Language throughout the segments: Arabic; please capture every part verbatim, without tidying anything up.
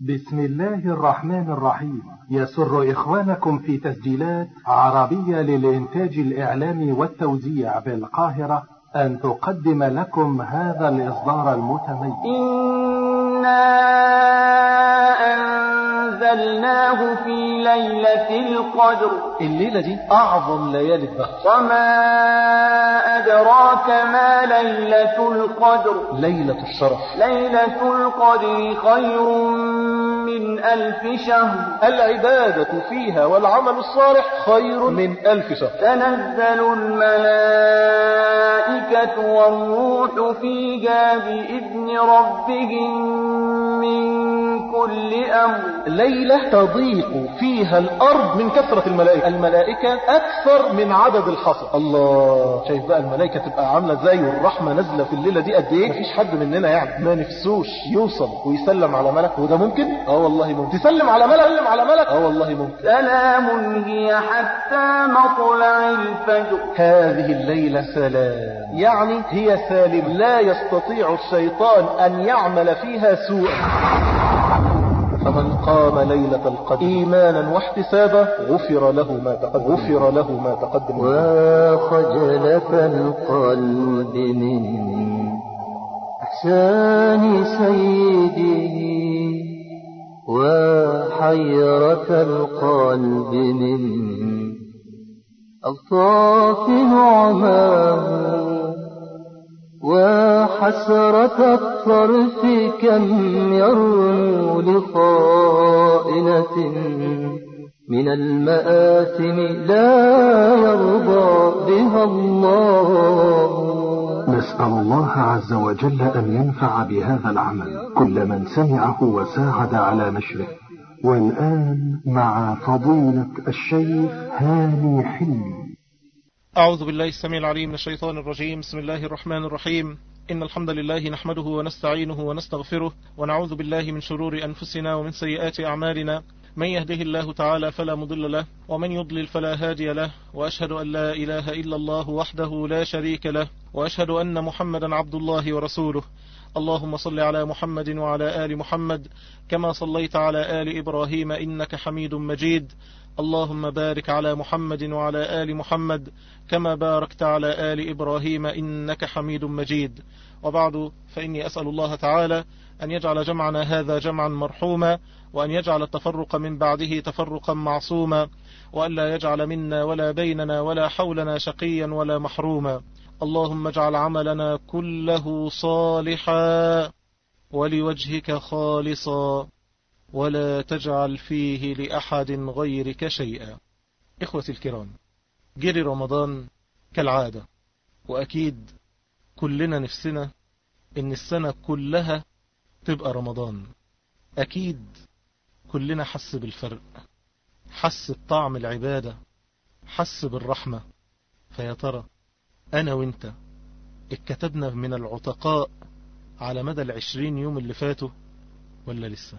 بسم الله الرحمن الرحيم. يسر إخوانكم في تسجيلات عربية للإنتاج الإعلامي والتوزيع بالقاهرة أن تقدم لكم هذا الإصدار المتميز. إنا أنزلناه في ليلة القدر. الليلة دي أعظم ليالي الدهر. وما أدراك ما ليلة القدر. ليلة الشرف. ليلة القدر خير من ألف شهر. العبادة فيها والعمل الصالح خير من ألف شهر. تنزل الملائكة والروح فيها بإذن ربهم من كل أمر. ليلة تضيق فيها الأرض من كثرة الملائكة. الملائكة أكثر من عدد الحصى. الله، شايف بقى الملائكة تبقى عاملة ازاي والرحمة نازلة في الليلة دي قد ايه؟ مفيش حد مننا يعني ما نفسوش يوصل ويسلم على ملك، وده ممكن؟ اه والله ممكن. تسلم على ملك تسلم على ملك اه والله ممكن. سلام هي حتى مطلع الفجر. هذه الليلة سلام، يعني هي سالم، لا يستطيع الشيطان أن يعمل فيها سوءا. فمن قام ليلة القدر إيمانا واحتسابا غفر له ما تقدم غفر له ما تقدم وخجلة القلب من إحسان سيده، وحيرة القلب من ألطاف نعماه، وحسرة الطرف كم يرنو لخائنة من المآثم لا يرضى بها الله. نسأل الله عز وجل أن ينفع بهذا العمل كل من سمعه وساعد على نشره. والآن مع فضيلة الشيخ هاني حلمي. أعوذ بالله السميع العليم من الشيطان الرجيم. بسم الله الرحمن الرحيم. إن الحمد لله نحمده ونستعينه ونستغفره، ونعوذ بالله من شرور أنفسنا ومن سيئات أعمالنا. من يهده الله تعالى فلا مضل له، ومن يضلل فلا هادي له، وأشهد أن لا إله إلا الله وحده لا شريك له، وأشهد أن محمدا عبد الله ورسوله. اللهم صل على محمد وعلى آل محمد كما صليت على آل إبراهيم إنك حميد مجيد. اللهم بارك على محمد وعلى آل محمد كما باركت على آل إبراهيم إنك حميد مجيد. وبعد، فإني أسأل الله تعالى أن يجعل جمعنا هذا جمعا مرحوما، وأن يجعل التفرق من بعده تفرقا معصوما، وأن لا يجعل منا ولا بيننا ولا حولنا شقيا ولا محروما. اللهم اجعل عملنا كله صالحا ولوجهك خالصا، ولا تجعل فيه لأحد غيرك شيئا. إخوتي الكرام، جري رمضان كالعادة، وأكيد كلنا نفسنا إن السنة كلها تبقى رمضان. أكيد كلنا حس بالفرق، حس بطعم العبادة، حس بالرحمة. فيا ترى أنا وإنت اتكتبنا من العتقاء على مدى العشرين يوم اللي فاتوا ولا لسه؟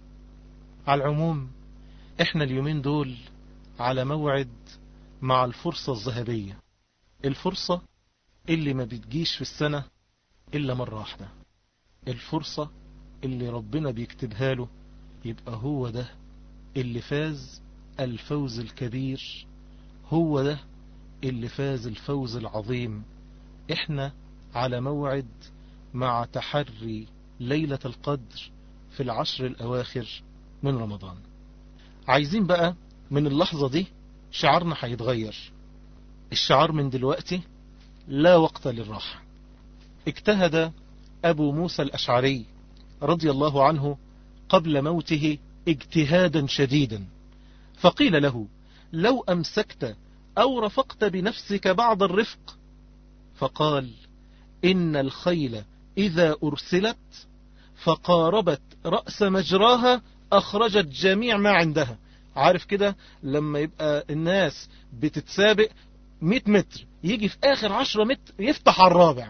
على العموم احنا اليومين دول على موعد مع الفرصة الذهبية، الفرصة اللي ما بتجيش في السنة إلا مرة واحدة، الفرصة اللي ربنا بيكتبها له يبقى هو ده اللي فاز الفوز الكبير، هو ده اللي فاز الفوز العظيم. احنا على موعد مع تحري ليلة القدر في العشر الأواخر من رمضان. عايزين بقى من اللحظة دي شعارنا هيتغير. الشعار من دلوقتي لا وقت للراحة. اجتهد أبو موسى الأشعري رضي الله عنه قبل موته اجتهادا شديدا، فقيل له: لو أمسكت أو رفقت بنفسك بعض الرفق. فقال: إن الخيل إذا أرسلت فقاربت رأس مجراها أخرجت جميع ما عندها. عارف كده لما يبقى الناس بتتسابق مئة متر، يجي في آخر عشرة متر يفتح على الرابع.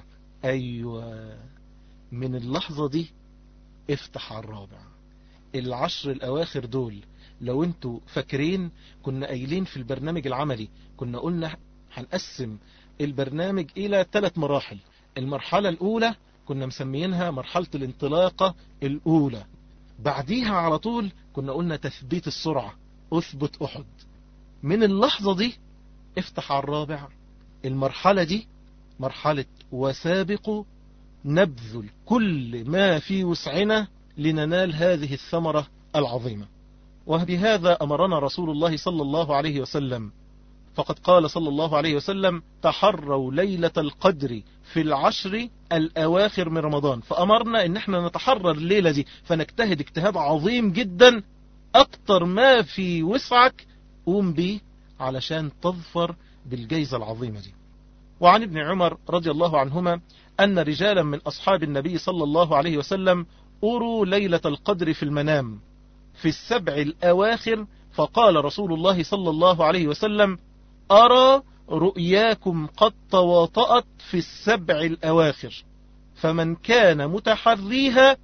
أيوة، من اللحظة دي افتح على الرابع. العشر الأواخر دول لو انتوا فاكرين كنا قايلين في البرنامج العملي، كنا قلنا هنقسم البرنامج إلى ثلاث مراحل. المرحلة الأولى كنا مسميينها مرحلة الانطلاقة الأولى، بعديها على طول كنا قلنا تثبيت السرعة، أثبت أحد. من اللحظة دي افتح على الرابع. المرحلة دي مرحلة وسابقوا نبذل كل ما في وسعنا لننال هذه الثمرة العظيمة. وبهذا أمرنا رسول الله صلى الله عليه وسلم، فقد قال صلى الله عليه وسلم: تحروا ليلة القدر في العشر الأواخر من رمضان. فأمرنا إن احنا نتحرر الليلة دي، فنجتهد اجتهاد عظيم جدا، أكتر ما في وسعك قوم بيه علشان تظفر بالجائزة العظيمة دي. وعن ابن عمر رضي الله عنهما أن رجالا من أصحاب النبي صلى الله عليه وسلم أروا ليلة القدر في المنام في السبع الأواخر، فقال رسول الله صلى الله عليه وسلم: أرى رؤياكم قد تواطأت في السبع الأواخر، فمن كان متحريها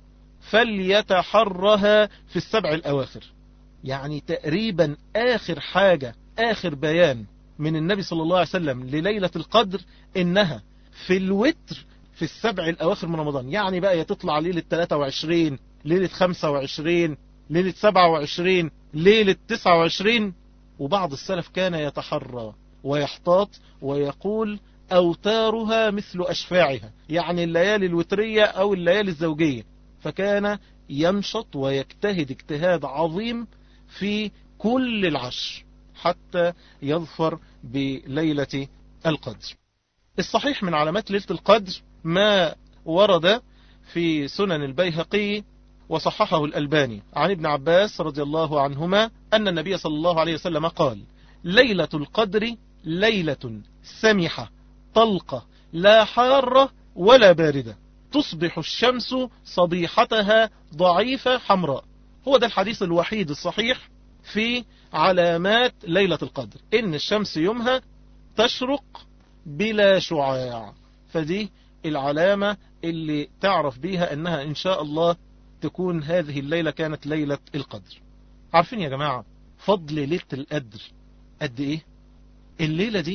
فليتحرها في السبع الأواخر. يعني تقريبا آخر حاجة، آخر بيان من النبي صلى الله عليه وسلم لليلة القدر إنها في الوتر في السبع الأواخر من رمضان. يعني بقى يتطلع ليلة ثلاثة وعشرين، ليلة خمسة وعشرين، ليلة سبعة وعشرين، ليلة تسعة وعشرين. وبعض السلف كان يتحرى ويحتاط ويقول: أوتارها مثل أشفاعها، يعني الليالي الوترية أو الليالي الزوجية. فكان ينشط ويجتهد اجتهاد عظيم في كل العشر حتى يظفر بليلة القدر. الصحيح من علامات ليلة القدر ما ورد في سنن البيهقي وصححه الألباني عن ابن عباس رضي الله عنهما أن النبي صلى الله عليه وسلم قال: ليلة القدر ليلة سمحة طلقة لا حارة ولا باردة، تصبح الشمس صبيحتها ضعيفة حمراء. هو ده الحديث الوحيد الصحيح في علامات ليلة القدر، إن الشمس يومها تشرق بلا شعاع. فدي العلامة اللي تعرف بيها أنها إن شاء الله تكون هذه الليلة كانت ليلة القدر. عارفين يا جماعة فضل ليلة القدر قد إيه؟ الليلة دي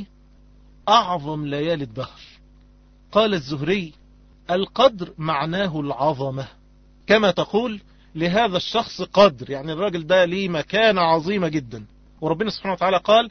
أعظم ليالي الدهر. قال الزهري: القدر معناه العظمة، كما تقول لهذا الشخص قدر، يعني الراجل ده ليه مكانة عظيمة جدا. وربنا سبحانه وتعالى قال: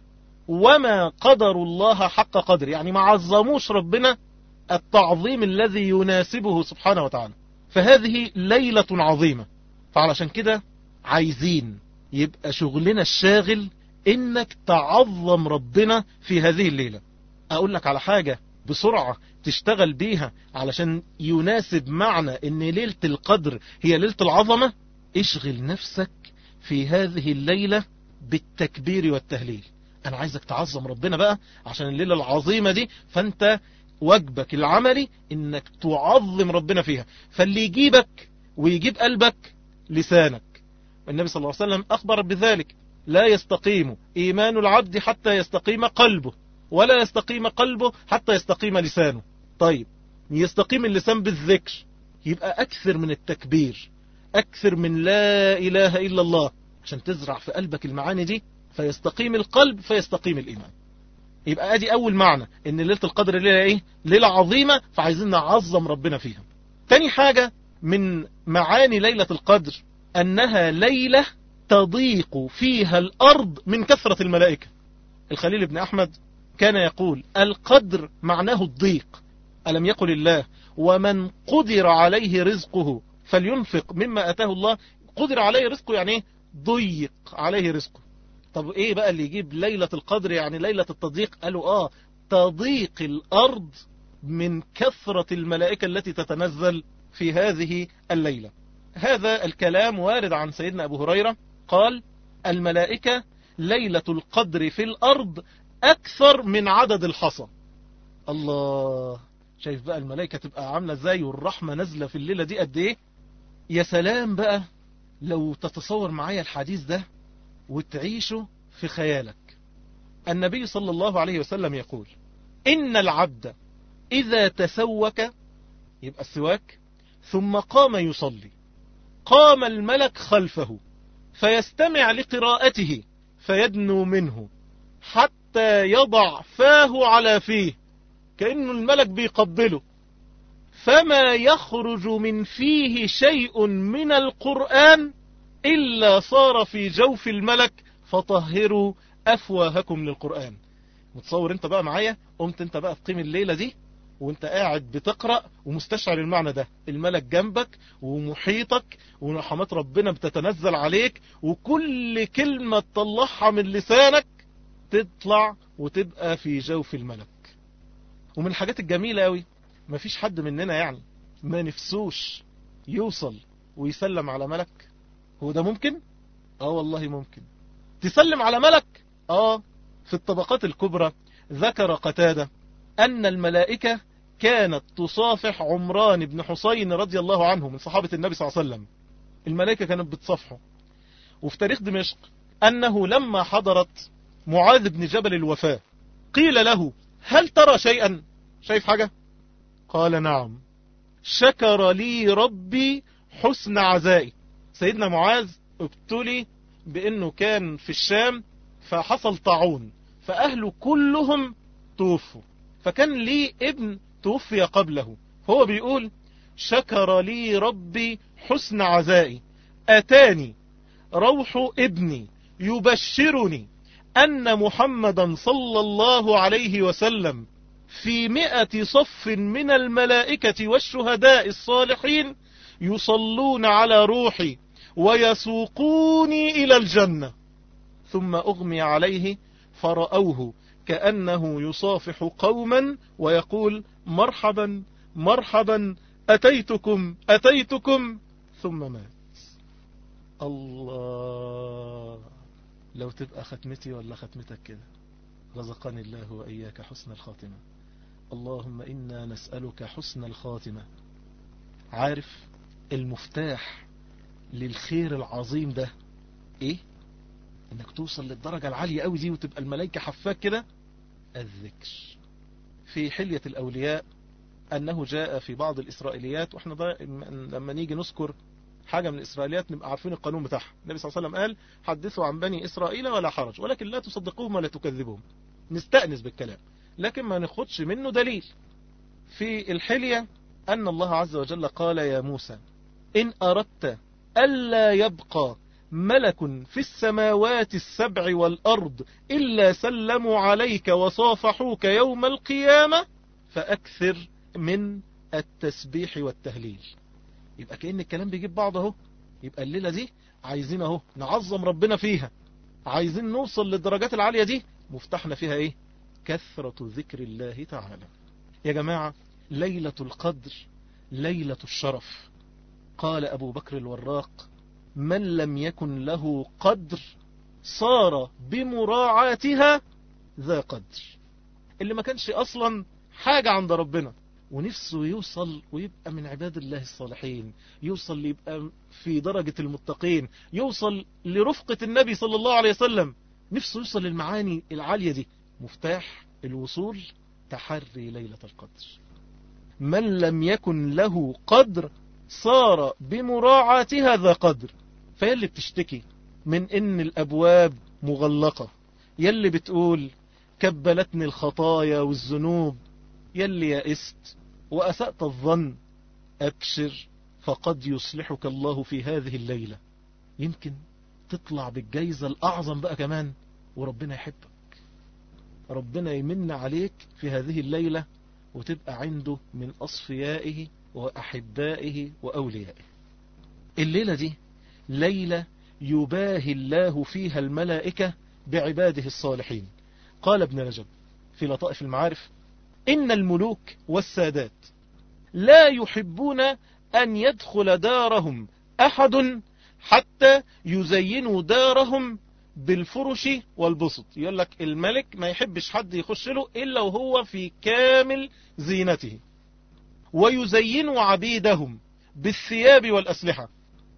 وما قدر الله حق قدر، يعني ما عظموش ربنا التعظيم الذي يناسبه سبحانه وتعالى. فهذه ليلة عظيمة. فعلشان كده عايزين يبقى شغلنا الشاغل انك تعظم ربنا في هذه الليلة. اقول لك على حاجة بسرعة تشتغل بيها علشان يناسب معنى ان ليلة القدر هي ليلة العظمة. اشغل نفسك في هذه الليلة بالتكبير والتهليل. انا عايزك تعظم ربنا بقى عشان الليلة العظيمة دي، فانت واجبك العملي انك تعظم ربنا فيها. فاللي يجيبك ويجيب قلبك لسانك. النبي صلى الله عليه وسلم اخبر بذلك: لا يستقيم ايمان العبد حتى يستقيم قلبه، ولا يستقيم قلبه حتى يستقيم لسانه. طيب يستقيم اللسان بالذكر، يبقى اكثر من التكبير، اكثر من لا اله الا الله، عشان تزرع في قلبك المعاني دي، فيستقيم القلب فيستقيم الايمان. يبقى ادي اول معنى، ان ليلة القدر ليلة ايه؟ ليلة عظيمة، فعايزين نعظم ربنا فيها. تاني حاجة من معاني ليلة القدر انها ليلة تضيق فيها الارض من كثرة الملائكة. الخليل بن احمد كان يقول: القدر معناه الضيق. ألم يقل الله: ومن قدر عليه رزقه فلينفق مما أتاه الله. قدر عليه رزقه يعني ايه؟ ضيق عليه رزقه. طب ايه بقى اللي يجيب ليلة القدر يعني ليلة التضييق؟ قالوا اه تضيق الارض من كثرة الملائكة التي تتنزل في هذه الليلة. هذا الكلام وارد عن سيدنا ابو هريرة قال: الملائكة ليلة القدر في الارض اكثر من عدد الحصى. الله، شايف بقى الملائكة تبقى عاملة ازاي والرحمة نازلة في الليلة دي قد ايه. يا سلام بقى لو تتصور معايا الحديث ده وتعيشه في خيالك. النبي صلى الله عليه وسلم يقول: إن العبد إذا تسوك، يبقى السواك، ثم قام يصلي، قام الملك خلفه فيستمع لقراءته فيدنو منه حتى يضع فاه على فيه، كأنه الملك بيقبله، فما يخرج من فيه شيء من القرآن إلا صار في جوف الملك فطهروا أفواهكم للقرآن. متصور انت بقى معايا؟ قمت انت بقى تقيم الليلة دي وانت قاعد بتقرأ ومستشعر المعنى ده، الملك جنبك ومحيطك ورحمات ربنا بتتنزل عليك، وكل كلمة تطلعها من لسانك تطلع وتبقى في جوف الملك. ومن الحاجات الجميلة قوي، مفيش حد مننا يعني ما نفسوش يوصل ويسلم على ملك. هو ده ممكن؟ اه والله ممكن تسلم على ملك. اه في الطبقات الكبرى ذكر قتادة أن الملائكة كانت تصافح عمران بن حسين رضي الله عنه من صحابة النبي صلى الله عليه وسلم. الملائكة كانت بتصافحه. وفي تاريخ دمشق أنه لما حضرت معاذ بن جبل الوفاة قيل له هل ترى شيئا؟ شايف حاجة؟ قال نعم، شكر لي ربي حسن عزائي. سيدنا معاذ ابتلي بأنه كان في الشام فحصل طاعون فأهله كلهم توفوا، فكان لي ابن توفي قبله، هو بيقول شكر لي ربي حسن عزائي، أتاني روح ابني يبشرني أن محمدا صلى الله عليه وسلم في مئة صف من الملائكة والشهداء الصالحين يصلون على روحي ويسوقوني إلى الجنة. ثم أغمي عليه فرأوه كأنه يصافح قوما ويقول مرحبا مرحبا أتيتكم أتيتكم، ثم مات. الله، لو تبقى ختمتي ولا ختمتك كده. رزقني الله وإياك حسن الخاتمة. اللهم إنا نسألك حسن الخاتمة. عارف المفتاح للخير العظيم ده ايه؟ انك توصل للدرجة العالية قوي دي وتبقى الملائكة حفاك كده. الذكر. في حلية الأولياء أنه جاء في بعض الإسرائيليات، وإحنا لما نيجي نذكر حاجة من الإسرائيليات نبقى عارفين القانون بتاعها. النبي صلى الله عليه وسلم قال حدثوا عن بني إسرائيل ولا حرج، ولكن لا تصدقوهم ولا تكذبوهم. نستأنس بالكلام لكن ما ناخدش منه دليل. في الحلية أن الله عز وجل قال يا موسى إن أردت ألا يبقى ملك في السماوات السبع والأرض إلا سلموا عليك وصافحوك يوم القيامة فأكثر من التسبيح والتهليل. يبقى كأن الكلام بيجيب بعض اهو. يبقى الليلة دي عايزين اهو نعظم ربنا فيها، عايزين نوصل للدرجات العالية دي. مفتاحنا فيها ايه؟ كثرة ذكر الله تعالى. يا جماعة ليلة القدر ليلة الشرف. قال أبو بكر الوراق من لم يكن له قدر صار بمراعاتها ذا قدر. اللي ما كانش أصلا حاجة عند ربنا ونفسه يوصل ويبقى من عباد الله الصالحين، يوصل ليبقى في درجة المتقين، يوصل لرفقة النبي صلى الله عليه وسلم، نفسه يوصل للمعاني العالية دي. مفتاح الوصول تحري ليلة القدر. من لم يكن له قدر صار بمراعاتها ذا قدر. فيلي بتشتكي من ان الابواب مغلقة، يلي بتقول كبلتني الخطايا والذنوب، يلي يئست وأسأت الظن، أبشر فقد يصلحك الله في هذه الليلة. يمكن تطلع بالجايزة الأعظم بقى كمان، وربنا يحبك، ربنا يمن عليك في هذه الليلة وتبقى عنده من أصفيائه وأحبائه وأوليائه. الليلة دي ليلة يباهي الله فيها الملائكة بعباده الصالحين. قال ابن رجب في لطائف المعارف إن الملوك والسادات لا يحبون أن يدخل دارهم أحد حتى يزينوا دارهم بالفرش والبسط. يقول لك الملك ما يحبش حد يخش له إلا وهو في كامل زينته، ويزينوا عبيدهم بالثياب والأسلحة.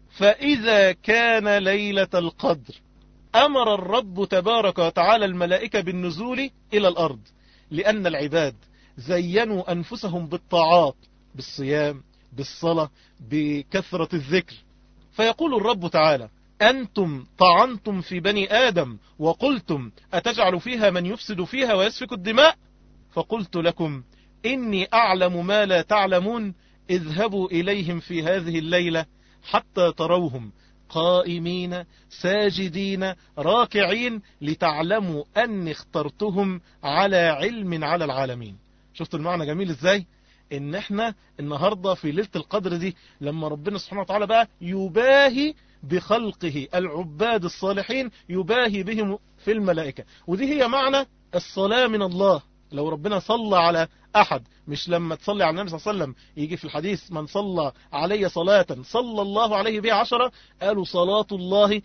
فإذا كان ليلة القدر أمر الرب تبارك وتعالى الملائكة بالنزول إلى الأرض، لأن العباد زينوا أنفسهم بالطاعات، بالصيام، بالصلاة، بكثرة الذكر. فيقول الرب تعالى أنتم طعنتم في بني آدم وقلتم أتجعل فيها من يفسد فيها ويسفك الدماء، فقلت لكم إني أعلم ما لا تعلمون، اذهبوا إليهم في هذه الليلة حتى تروهم قائمين ساجدين راكعين لتعلموا أني اخترتهم على علم على العالمين. شفتوا المعنى جميل ازاي؟ ان احنا النهاردة في ليلة القدر دي لما ربنا سبحانه وتعالى بقى يباهي بخلقه العباد الصالحين، يباهي بهم في الملائكة. ودي هي معنى الصلاة من الله. لو ربنا صلى على أحد، مش لما تصلي على النبي صلى الله عليه وسلم يجي في الحديث من صلى علي صلاة صلى الله عليه بها عشرة، قالوا صلاة الله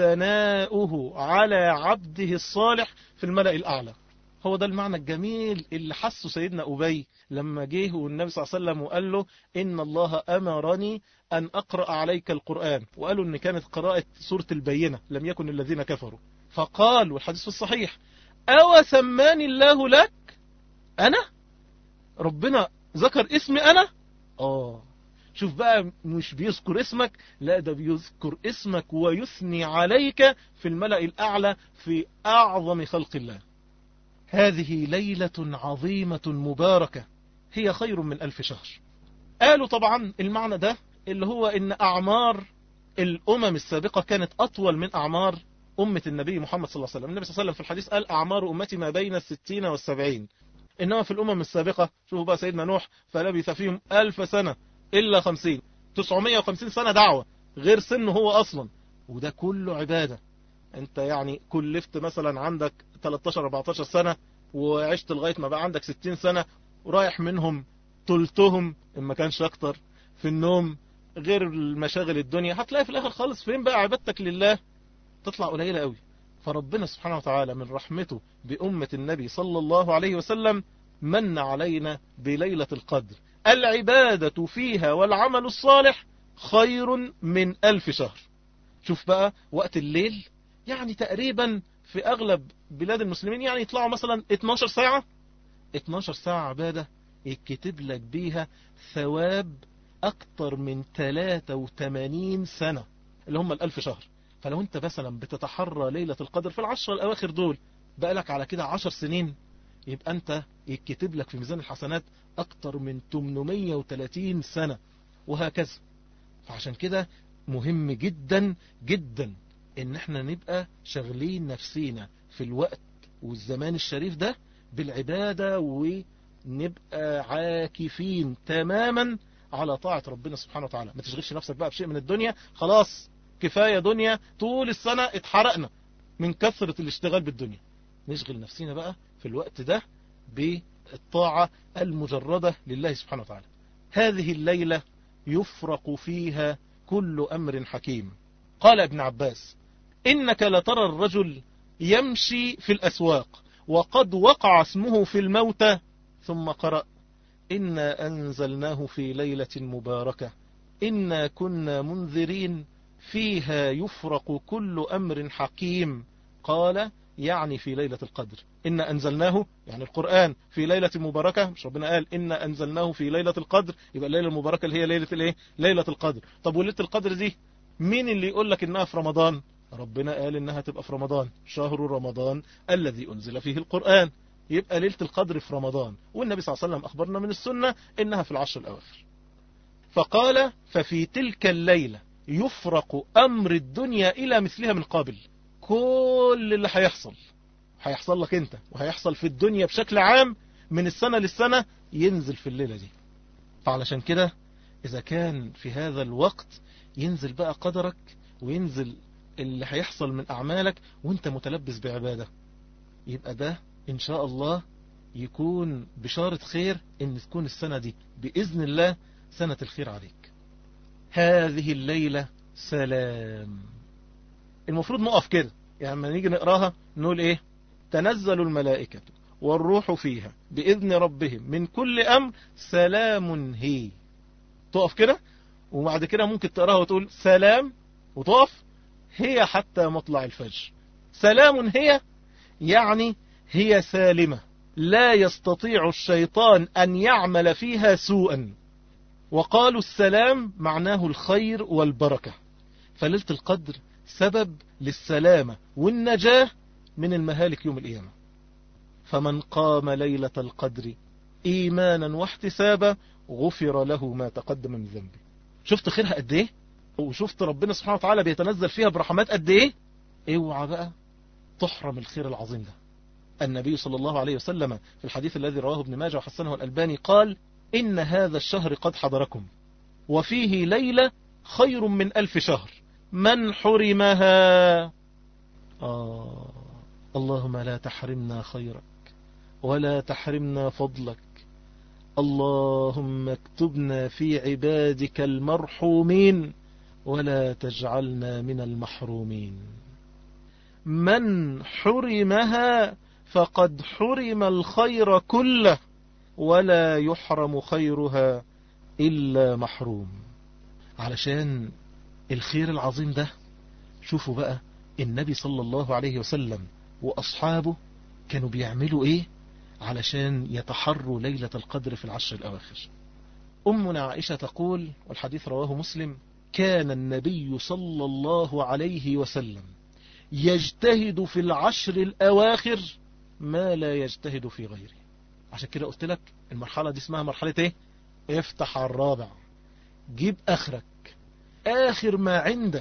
ثناؤه على عبده الصالح في الملأ الأعلى. هو ده المعنى الجميل اللي حسه سيدنا أبي لما جه والنبي صلى الله عليه وسلم وقال له إن الله أمرني أن أقرأ عليك القرآن، وقالوا إن كانت قراءة سورة البينة لم يكن الذين كفروا، فقال والحديث في الصحيح أو سماني الله لك؟ أنا؟ ربنا ذكر اسمي أنا؟ آه شوف بقى، مش بيذكر اسمك، لا ده بيذكر اسمك ويثني عليك في الملأ الأعلى في أعظم خلق الله. هذه ليلة عظيمة مباركة هي خير من ألف شهر. قالوا طبعا المعنى ده اللي هو إن أعمار الأمم السابقة كانت أطول من أعمار أمة النبي محمد صلى الله عليه وسلم. النبي صلى الله عليه وسلم في الحديث قال أعمار أمتي ما بين الستين والسبعين، إنما في الأمم السابقة شوفوا بقى سيدنا نوح فلبث فيهم ألف سنة إلا خمسين، تسعمائة وخمسين سنة دعوة غير سنه هو أصلا، وده كله عبادة. أنت يعني كلفت مثلا عندك ثلاثة عشر أربعة عشر سنة وعشت لغاية ما بقى عندك ستين سنة، ورايح منهم تلتهم إن ما كانش أكتر في النوم غير المشاغل الدنيا، هتلاقي في الآخر خالص فين بقى عبادتك لله؟ تطلع قليلة قوي. فربنا سبحانه وتعالى من رحمته بأمة النبي صلى الله عليه وسلم من علينا بليلة القدر، العبادة فيها والعمل الصالح خير من ألف شهر. شوف بقى وقت الليل يعني تقريبا في أغلب بلاد المسلمين يعني يطلعوا مثلا اتناشر ساعة، اتناشر ساعة عبادة يكتب لك بيها ثواب أكتر من ثلاثة وثمانين سنة اللي هم الألف شهر. فلو انت مثلا بتتحرى ليلة القدر في العشر الأواخر دول بقى لك على كده عشر سنين، يبقى انت يكتب لك في ميزان الحسنات أكتر من ثمانمائة وثلاثين سنة وهكذا. فعشان كده مهم جدا جدا ان احنا نبقى شغلين نفسينا في الوقت والزمان الشريف ده بالعبادة، ونبقى عاكفين تماما على طاعة ربنا سبحانه وتعالى. ما تشغلش نفسك بقى بشيء من الدنيا، خلاص كفاية دنيا، طول السنة اتحرقنا من كثرة الاشتغال بالدنيا. نشغل نفسينا بقى في الوقت ده بالطاعة المجردة لله سبحانه وتعالى. هذه الليلة يفرق فيها كل أمر حكيم. قال ابن عباس إنك لترى الرجل يمشي في الأسواق وقد وقع اسمه في الموتى، ثم قرأ إنا أنزلناه في ليلة مباركة إنا كنا منذرين فيها يفرق كل أمر حكيم. قال يعني في ليلة القدر. إنا أنزلناه يعني القرآن في ليلة مباركة، مش ربنا قال إنا أنزلناه في ليلة القدر؟ يبقى الليلة المباركة اللي هي ليلة الايه؟ ليلة القدر. طب وليلة القدر دي مين اللي يقول لك إنها في رمضان؟ ربنا قال إنها تبقى في رمضان، شهر رمضان الذي أنزل فيه القرآن. يبقى ليلة القدر في رمضان، والنبي صلى الله عليه وسلم أخبرنا من السنة إنها في العشر الأواخر. فقال ففي تلك الليلة يفرق أمر الدنيا إلى مثلها من قابل. كل اللي هيحصل هيحصل لك انت وهيحصل في الدنيا بشكل عام من السنة للسنة ينزل في الليلة دي. فعلشان كده إذا كان في هذا الوقت ينزل بقى قدرك وينزل اللي هيحصل من أعمالك وانت متلبس بعبادة، يبقى ده إن شاء الله يكون بشارة خير إن تكون السنة دي بإذن الله سنة الخير عليك. هذه الليلة سلام. المفروض نقف كده يعني لما نيجي نقراها نقول ايه؟ تنزل الملائكة والروح فيها بإذن ربهم من كل أمر سلام هي. تقف كده وبعد كده ممكن تقراها وتقول سلام وتقف هي حتى مطلع الفجر. سلام هي يعني هي سالمة لا يستطيع الشيطان أن يعمل فيها سوءا. وقالوا السلام معناه الخير والبركة. فليلة القدر سبب للسلامة والنجاة من المهالك يوم القيامة. فمن قام ليلة القدر إيمانا واحتسابا غفر له ما تقدم من ذنبه. شفت خيرها قد ايه؟ وشفت ربنا سبحانه وتعالى بيتنزل فيها برحمات قد ايه. اوعى بقى تحرم الخير العظيم ده. النبي صلى الله عليه وسلم في الحديث الذي رواه ابن ماجه وحسنه الألباني قال: إن هذا الشهر قد حضركم وفيه ليلة خير من ألف شهر، من حرمها. آه اللهم لا تحرمنا خيرك ولا تحرمنا فضلك، اللهم اكتبنا في عبادك المرحومين ولا تجعلنا من المحرومين. من حرمها فقد حرم الخير كله ولا يحرم خيرها إلا محروم. علشان الخير العظيم ده شوفوا بقى النبي صلى الله عليه وسلم وأصحابه كانوا بيعملوا إيه علشان يتحروا ليلة القدر في العشر الأواخر. أمنا عائشة تقول، والحديث رواه مسلم: كان النبي صلى الله عليه وسلم يجتهد في العشر الأواخر ما لا يجتهد في غيره. عشان كده قلت لك المرحلة دي اسمها مرحلة ايه؟ افتح على الرابع، جيب اخرك، اخر ما عندك،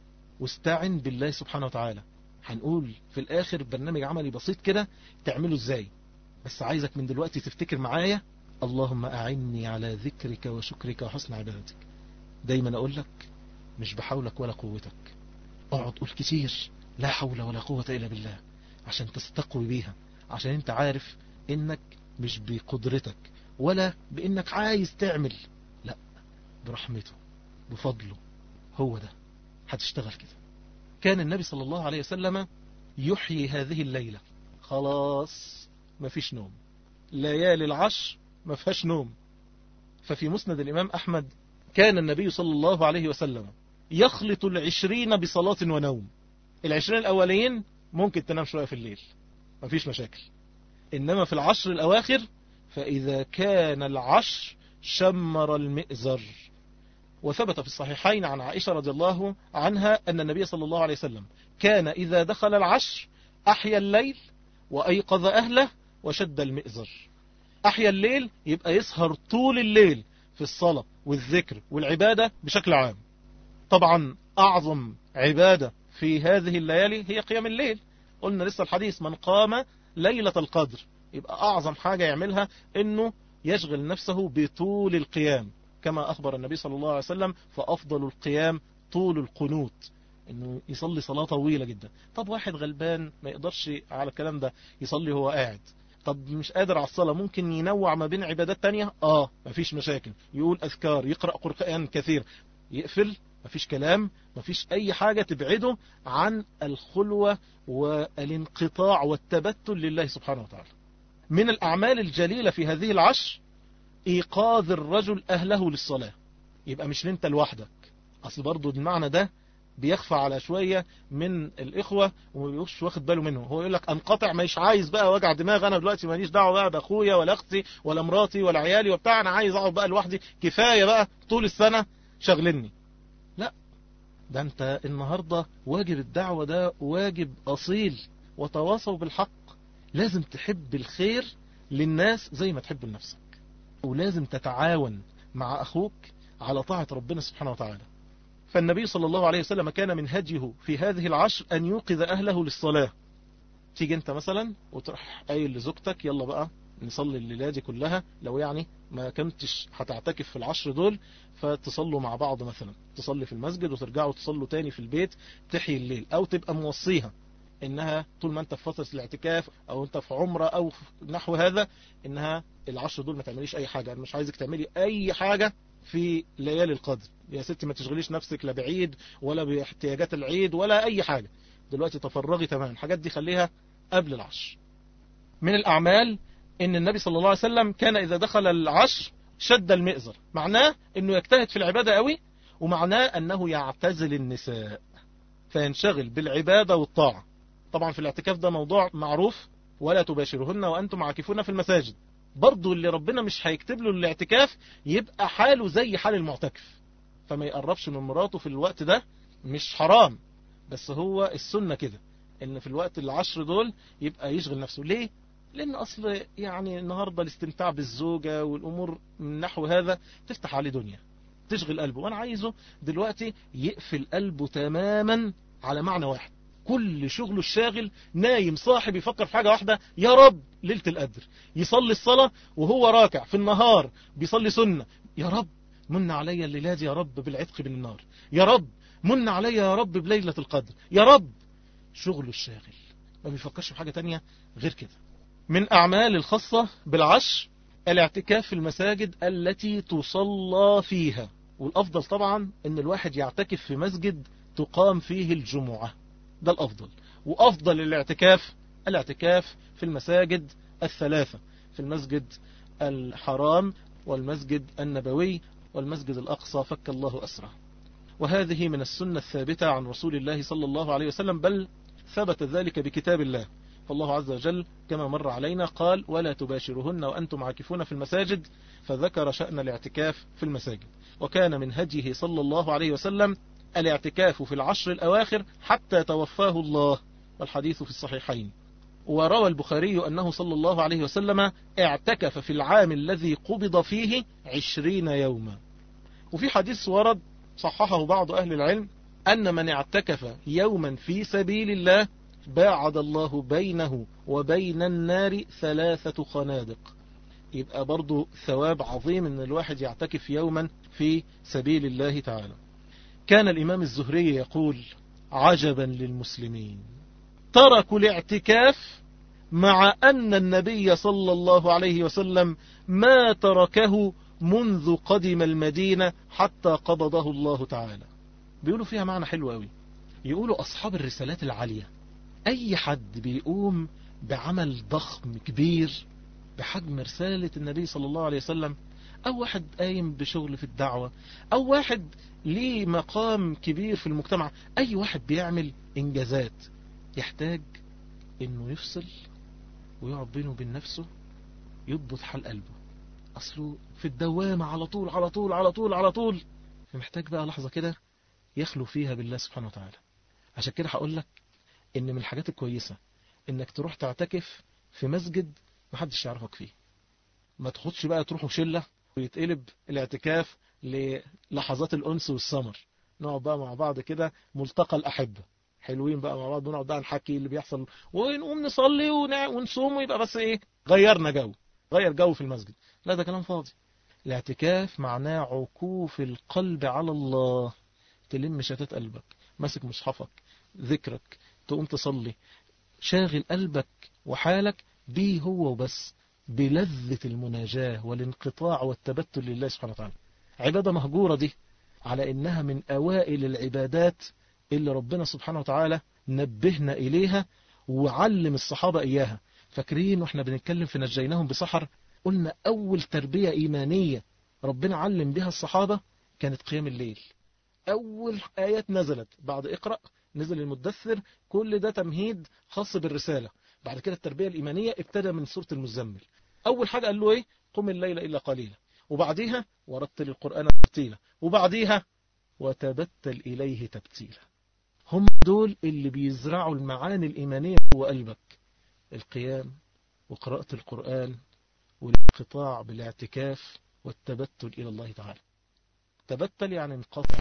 واستعن بالله سبحانه وتعالى. هنقول في الاخر برنامج عملي بسيط كده تعمله ازاي، بس عايزك من دلوقتي تفتكر معايا: اللهم اعني على ذكرك وشكرك وحسن عبادتك. دايما اقول لك مش بحولك ولا قوتك، اقعد قول كتير لا حول ولا قوة الا بالله عشان تستقوي بيها، عشان انت عارف انك مش بقدرتك ولا بانك عايز تعمل، لا، برحمته بفضله، هو ده هتشتغل كده. كان النبي صلى الله عليه وسلم يحيي هذه الليلة، خلاص مفيش نوم، ليالي العشر ما فيهاش نوم. ففي مسند الإمام أحمد كان النبي صلى الله عليه وسلم يخلط العشرين بصلاة ونوم. العشرين الأولين ممكن تنام شوية في الليل مفيش مشاكل، إنما في العشر الأواخر فإذا كان العشر شمر المئزر. وثبت في الصحيحين عن عائشة رضي الله عنها أن النبي صلى الله عليه وسلم كان إذا دخل العشر أحيا الليل وأيقظ أهله وشد المئزر. أحيا الليل يبقى يسهر طول الليل في الصلاة والذكر والعبادة بشكل عام. طبعا أعظم عبادة في هذه الليالي هي قيام الليل، قلنا لسه الحديث: من قام ليلة القدر. يبقى أعظم حاجة يعملها أنه يشغل نفسه بطول القيام، كما أخبر النبي صلى الله عليه وسلم: فأفضل القيام طول القنوت، أنه يصلي صلاة طويلة جدا. طب واحد غلبان ما يقدرش على الكلام ده يصلي هو قاعد، طب مش قادر على الصلاة، ممكن ينوع ما بين عبادات تانية، آه مفيش مشاكل، يقول أذكار، يقرأ قرآن كثير، يقفل، مفيش كلام، مفيش أي حاجة تبعده عن الخلوة والانقطاع والتبتل لله سبحانه وتعالى. من الأعمال الجليلة في هذه العشر إيقاظ الرجل أهله للصلاة. يبقى مش انت لوحدك، أصل برضو المعنى ده بيخفى على شوية من الإخوة وما بيقولش واخد باله منه. هو يقول لك أنقطع، مش عايز بقى وجع دماغ، أنا دلوقتي ماليش دعوة بقى بأخويا ولا أختي ولا مراتي ولا عيالي وبتاع، أنا عايز أقعد بقى لوحدي، كفاية بقى طول السنة شغلني. لا، ده أنت النهاردة واجب الدعوة ده واجب أصيل، وتواصوا بالحق. لازم تحب الخير للناس زي ما تحب لنفسك، ولازم تتعاون مع أخوك على طاعة ربنا سبحانه وتعالى. فالنبي صلى الله عليه وسلم كان من هديه في هذه العشر أن يوقظ أهله للصلاة. تيجي أنت مثلا وتروح قايل لزوجتك: يلا بقى نصلي الليلة دي كلها، لو يعني ما كنتش هتعتكف في العشر دول فتصلوا مع بعض، مثلا تصلي في المسجد وترجعوا تصلوا تاني في البيت، تحيي الليل. أو تبقى موصيها إنها طول ما أنت في فترة الاعتكاف أو أنت في عمرة أو نحو هذا، إنها العشر دول ما تعمليش أي حاجة، أنا مش عايزك تعملي أي حاجة في ليالي القدر يا ستي، ما تشغليش نفسك لا بعيد ولا باحتياجات العيد ولا أي حاجة، دلوقتي تفرغي تمام، الحاجات دي خليها قبل العشر. من الأعمال إن النبي صلى الله عليه وسلم كان إذا دخل العشر شد المئزر، معناه إنه يجتهد في العبادة قوي، ومعناه أنه يعتزل النساء فينشغل بالعبادة والطاعة. طبعا في الاعتكاف ده موضوع معروف: ولا تباشرهن وأنتم عاكفون في المساجد. برضو اللي ربنا مش هيكتب له الاعتكاف يبقى حاله زي حال المعتكف، فما يقربش من مراته في الوقت ده. مش حرام، بس هو السنة كده ان في الوقت العشر دول يبقى يشغل نفسه. ليه؟ لان اصل يعني النهاردة الاستمتاع بالزوجة والامور من نحو هذا تفتح عليه دنيا، تشغل قلبه. وانا عايزه دلوقتي يقفل قلبه تماما على معنى واحد، كل شغله الشاغل نايم صاحب يفكر في حاجة واحدة، يا رب ليلة القدر. يصلي الصلاة وهو راكع في النهار بيصلي سنة، يا رب من علي الليلة دي يا رب بالعتق من النار، يا رب من علي يا رب بليلة القدر، يا رب. شغله الشاغل ما بيفكرش في حاجة تانية غير كده. من أعمال الخاصة بالعشر الاعتكاف في المساجد التي تصلى فيها، والأفضل طبعا أن الواحد يعتكف في مسجد تقام فيه الجمعة، ده الأفضل. وأفضل الاعتكاف الاعتكاف في المساجد الثلاثة، في المسجد الحرام والمسجد النبوي والمسجد الأقصى فك الله أسره. وهذه من السنة الثابتة عن رسول الله صلى الله عليه وسلم، بل ثبت ذلك بكتاب الله. فالله عز وجل كما مر علينا قال ولا تباشرهن وأنتم عاكفون في المساجد، فذكر شأن الاعتكاف في المساجد. وكان من هديه صلى الله عليه وسلم الاعتكاف في العشر الأواخر حتى توفاه الله، والحديث في الصحيحين. وروى البخاري أنه صلى الله عليه وسلم اعتكف في العام الذي قبض فيه عشرين يوما. وفي حديث ورد صححه بعض أهل العلم أن من اعتكف يوما في سبيل الله باعد الله بينه وبين النار ثلاثة خنادق. يبقى برضو ثواب عظيم أن الواحد يعتكف يوما في سبيل الله تعالى. كان الإمام الزهري يقول عجبا للمسلمين تركوا الاعتكاف مع أن النبي صلى الله عليه وسلم ما تركه منذ قدم المدينة حتى قبضه الله تعالى. بيقولوا فيها معنى حلو قوي، يقولوا أصحاب الرسالات العالية أي حد بيقوم بعمل ضخم كبير بحجم رسالة النبي صلى الله عليه وسلم، أو واحد قايم بشغل في الدعوة، أو واحد ليه مقام كبير في المجتمع، أي واحد بيعمل إنجازات يحتاج إنه يفصل ويقعد بينه وبين نفسه، يضبط حال قلبه. أصله في الدوامة على طول على طول على طول على طول، فمحتاج بقى لحظة كده يخلو فيها بالله سبحانه وتعالى. عشان كده هقول لك إن من الحاجات الكويسة إنك تروح تعتكف في مسجد محدش يعرفك فيه. ما تاخدش بقى تروحوا شلة ويتقلب الاعتكاف للحظات الأنس والسمر، نقعد بقى مع بعض كده ملتقى الأحبة حلوين بقى مع بعض، ونقعد بقى نحكي اللي بيحصل ونقوم نصلي ونصوم ويبقى بس ايه غيرنا جو، غير جو في المسجد. لا ده كلام فاضي. الاعتكاف معناه عكوف القلب على الله، تلم شتات قلبك، ماسك مصحفك، ذكرك، تقوم تصلي، شاغل قلبك وحالك بيه هو وبس، بلذة المناجاة والانقطاع والتبتل لله سبحانه وتعالى. عبادة مهجورة دي على إنها من أوائل العبادات اللي ربنا سبحانه وتعالى نبهنا إليها وعلم الصحابة إياها. فاكرين وإحنا بنتكلم في نجيناهم بسحر قلنا أول تربية إيمانية ربنا علم بها الصحابة كانت قيام الليل. أول آيات نزلت بعد اقرأ نزل المدثر، كل ده تمهيد خاص بالرسالة. بعد كده التربية الإيمانية ابتدى من سورة المزمل. أول حاجة قال له إيه؟ قم الليل إلا قليلا، وبعديها ورتل القرآن ترتيلا، وبعديها وتبتل إليه تبتيلا. هم دول اللي بيزرعوا المعاني الإيمانية جوه قلبك، القيام وقراءة القرآن والانقطاع بالاعتكاف والتبتل إلى الله تعالى. تبتل يعني انقطع،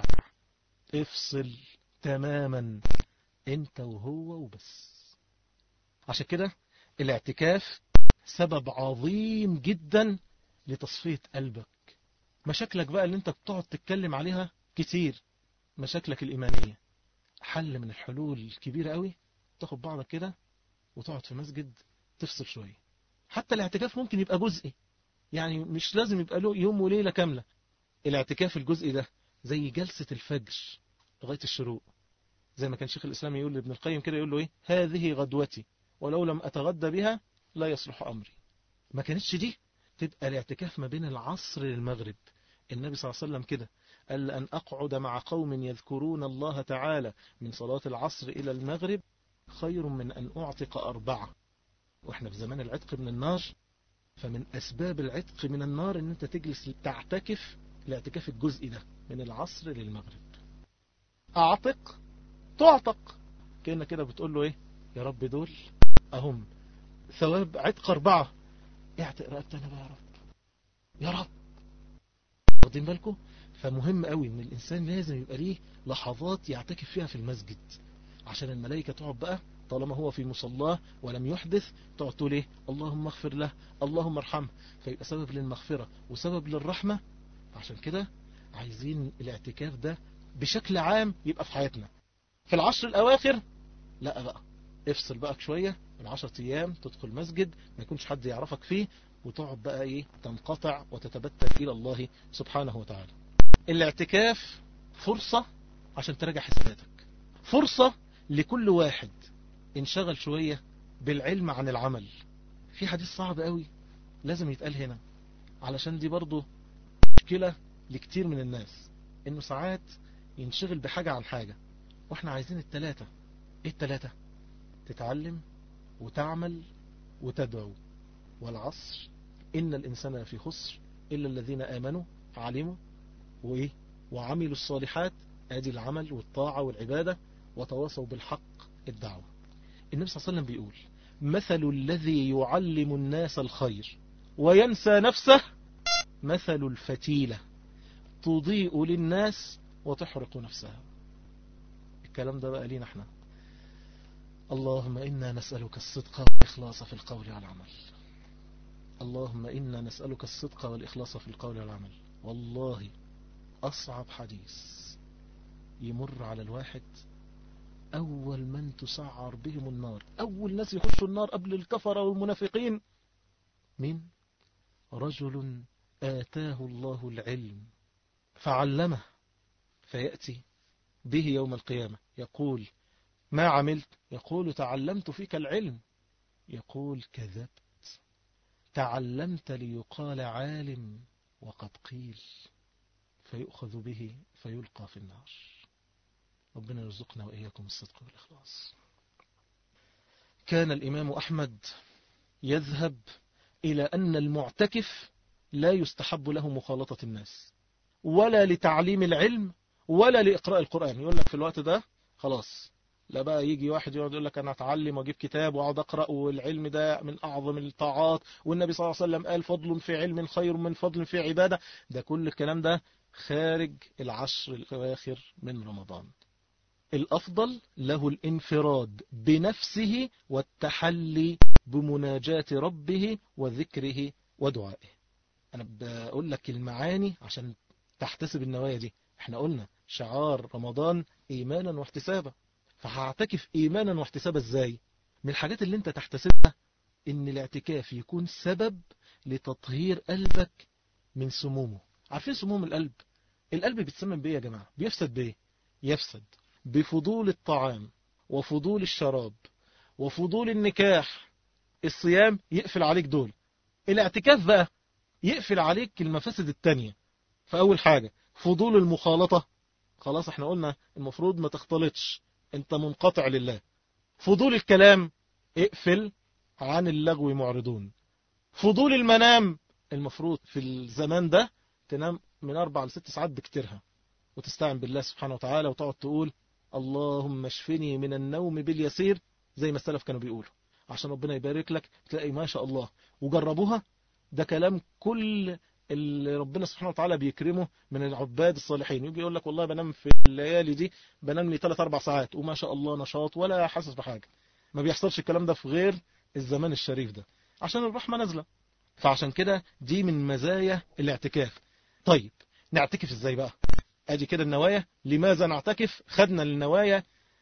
افصل تماما انت وهو وبس. عشان كده الاعتكاف سبب عظيم جدا لتصفية قلبك. مشاكلك بقى اللي انت بتقعد تتكلم عليها كتير، مشاكلك الإيمانية، حل من الحلول الكبيرة قوي تاخد بعضك كده وتقعد في مسجد تفصل شوية. حتى الاعتكاف ممكن يبقى جزئي، يعني مش لازم يبقى له يوم وليلة كاملة. الاعتكاف الجزئي ده زي جلسة الفجر لغاية الشروق، زي ما كان شيخ الإسلام يقول لابن القيم كده، يقول له ايه هذه غدوتي ولو لم أتغدى بها لا يصلح أمري. ما كانتش دي تبقى الاعتكاف ما بين العصر للمغرب. النبي صلى الله عليه وسلم كده قال أن أقعد مع قوم يذكرون الله تعالى من صلاة العصر إلى المغرب خير من أن أعتق أربعة. وإحنا في زمان العتق من النار، فمن أسباب العتق من النار أن أنت تجلس تعتكف الاعتكاف الجزئي ده من العصر للمغرب. أعتق تعتق، كأنه كده بتقول له إيه يا رب دول أهم ثواب عتق أربعة، اعتق رقبتنا بقى يا رب، يا رب واخدين بالكم؟ فمهم قوي ان الانسان لازم يبقى ليه لحظات يعتكف فيها في المسجد، عشان الملائكة تقعد بقى طالما هو في مصلاه ولم يحدث تقعد تقول ايه؟ اللهم اغفر له، اللهم ارحمه، فيبقى سبب للمغفرة وسبب للرحمة. عشان كده عايزين الاعتكاف ده بشكل عام يبقى في حياتنا. في العشر الاواخر لا بقى افصل بقى شوية، من عشرة ايام تدخل مسجد ما يكونش حد يعرفك فيه، وتقعد بقى ايه؟ تنقطع وتتبتل الى الله سبحانه وتعالى. الاعتكاف فرصة عشان تراجع حساباتك، فرصة لكل واحد انشغل شوية بالعلم عن العمل. في حديث صعب قوي لازم يتقال هنا، علشان دي برضو مشكلة لكتير من الناس، انه ساعات ينشغل بحاجة عن حاجة، واحنا عايزين التلاتة. ايه التلاتة؟ تتعلم وتعمل وتدعو. والعصر إن الإنسان لفي خسر إلا الذين آمنوا علموا وإيه وعملوا الصالحات، ادي العمل والطاعة والعبادة، وتواصوا بالحق الدعوة. النبي صلى الله عليه وسلم بيقول مثل الذي يعلم الناس الخير وينسى نفسه مثل الفتيلة تضيء للناس وتحرق نفسها. الكلام ده بقى لينا احنا. اللهم إنا نسألك الصدق والإخلاص في القول والعمل. اللهم إنا نسألك الصدق والإخلاص في القول والعمل. والله أصعب حديث يمر على الواحد أول من تسعر بهم النار، أول ناس يخشوا النار قبل الكفرة والمنافقين، من رجل آتاه الله العلم فعلمه، فيأتي به يوم القيامة يقول ما عملت؟ يقول تعلمت فيك العلم. يقول كذبت، تعلمت ليقال عالم وقد قيل، فيؤخذ به فيلقى في النار. ربنا يرزقنا وإياكم الصدق والإخلاص. كان الإمام أحمد يذهب إلى أن المعتكف لا يستحب له مخالطة الناس ولا لتعليم العلم ولا لإقراء القرآن. يقول لك في الوقت ده خلاص لا بقى يجي واحد يقعد يقول لك أنا أتعلم وأجيب كتاب وأقعد أقرأ، والعلم ده من أعظم الطاعات، والنبي صلى الله عليه وسلم قال فضل في علم خير من فضل في عبادة. ده كل الكلام ده خارج العشر الأواخر من رمضان. الأفضل له الانفراد بنفسه والتحلي بمناجاة ربه وذكره ودعائه. أنا بقول لك المعاني عشان تحتسب النوايا دي. احنا قلنا شعار رمضان إيمانا واحتسابا، فهعتكف إيمانا واحتسابا ازاي؟ من الحاجات اللي انت تحتسبها ان الاعتكاف يكون سبب لتطهير قلبك من سمومه. عارفين سموم القلب؟ القلب بيتسمم بيه يا جماعة، بيفسد بيه، يفسد بفضول الطعام وفضول الشراب وفضول النكاح. الصيام يقفل عليك دول، الاعتكاف بقى يقفل عليك المفاسد التانية. فأول حاجة فضول المخالطة، خلاص احنا قلنا المفروض ما تختلطش، انت منقطع لله. فضول الكلام اقفل عن اللغو معرضون. فضول المنام، المفروض في الزمان ده تنام من أربع لست ساعات بكتيرها، وتستعن بالله سبحانه وتعالى وتقعد تقول اللهم اشفني من النوم باليسير زي ما السلف كانوا بيقولوا، عشان ربنا يبارك لك تلاقي ما شاء الله. وجربوها، ده كلام كل اللي ربنا سبحانه وتعالى بيكرمه من العباد الصالحين. يجي يقول لك والله بنام في الليالي دي بنام لي ثلاث أربع ساعات وما شاء الله نشاط ولا حاسس بحاجة. ما بيحصلش الكلام ده في غير الزمان الشريف ده، عشان الرحمة نازلة. فعشان كده دي من مزايا الاعتكاف. طيب نعتكف ازاي بقى؟ ادي كده النوايا. لماذا نعتكف؟ خدنا النوايا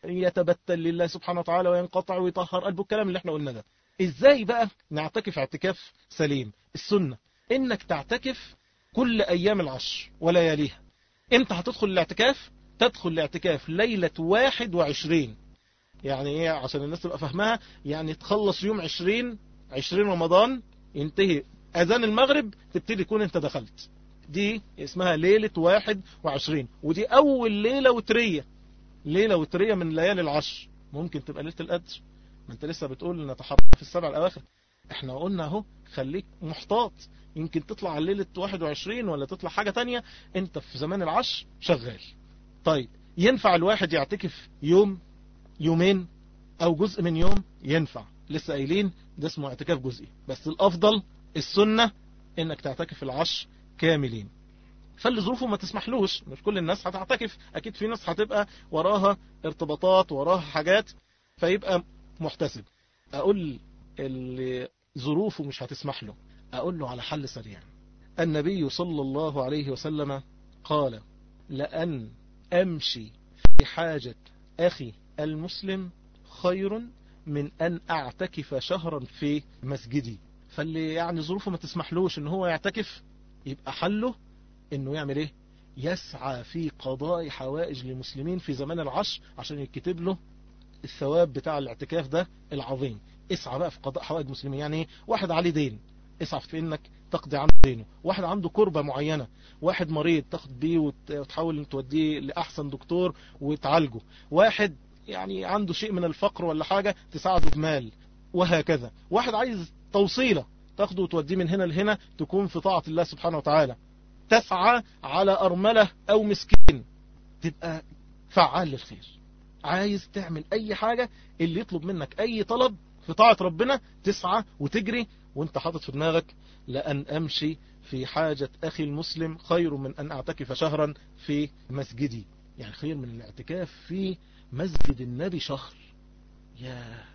يتبتل لله سبحانه وتعالى وينقطع ويطهر قلبه، الكلام اللي احنا قلنا ده. ازاي بقى نعتكف اعتكاف سليم؟ السنة انك تعتكف كل ايام العشر ولياليها. امتى هتدخل الاعتكاف؟ تدخل الاعتكاف ليلة واحد وعشرين. يعني ايه عشان الناس تبقى فهمها؟ يعني تخلص يوم عشرين عشرين رمضان، ينتهي اذان المغرب تبتدي تكون انت دخلت. دي اسمها ليلة واحد وعشرين، ودي اول ليلة وترية. ليلة وترية من ليالي العشر. ممكن تبقى ليلة القدر، ما انت لسه بتقول نتحرك في السبع الاواخر. احنا قلنا اهو خليك محتاط، يمكن تطلع على ليلة واحد وعشرين ولا تطلع حاجة تانية، انت في زمان العشر شغال. طيب ينفع الواحد يعتكف يوم يومين او جزء من يوم؟ ينفع، لسه قايلين ده اسمه اعتكاف جزئي. بس الافضل السنة انك تعتكف العشر كاملين. فاللي ظروفه ما تسمحلوش. مش كل الناس هتعتكف، اكيد في ناس هتبقى وراها ارتباطات وراها حاجات فيبقى محتسب. اقول اللي ظروفه مش هتسمح له اقول له على حل سريع. النبي صلى الله عليه وسلم قال: لأن أمشي في حاجة أخي المسلم خير من أن أعتكف شهرا في مسجدي. فاللي يعني ظروفه ما تسمحلوش ان هو يعتكف يبقى حله انه يعمل ايه؟ يسعى في قضاء حوائج للمسلمين في زمان العشر عشان يكتب له الثواب بتاع الاعتكاف ده العظيم. اسعى بقى في قضاء حوائج المسلمين. يعني ايه؟ واحد عليه دين، اسعى في انك تقضي عنه دينه. واحد عنده كربة معينة، واحد مريض تاخد بيه وتحاول توديه لأحسن دكتور وتعالجه. واحد يعني عنده شيء من الفقر ولا حاجة تساعده بمال، وهكذا. واحد عايز توصيلة تاخده وتوديه من هنا لهنا تكون في طاعة الله سبحانه وتعالى. تسعى على أرملة أو مسكين، تبقى فعال للخير. عايز تعمل أي حاجة، اللي يطلب منك أي طلب في طاعة ربنا تسعى وتجري وانت حاطط في دماغك: لأن أمشي في حاجة أخي المسلم خير من أن أعتكف شهرا في مسجدي. يعني خير من الاعتكاف في مسجد النبي شهر. يا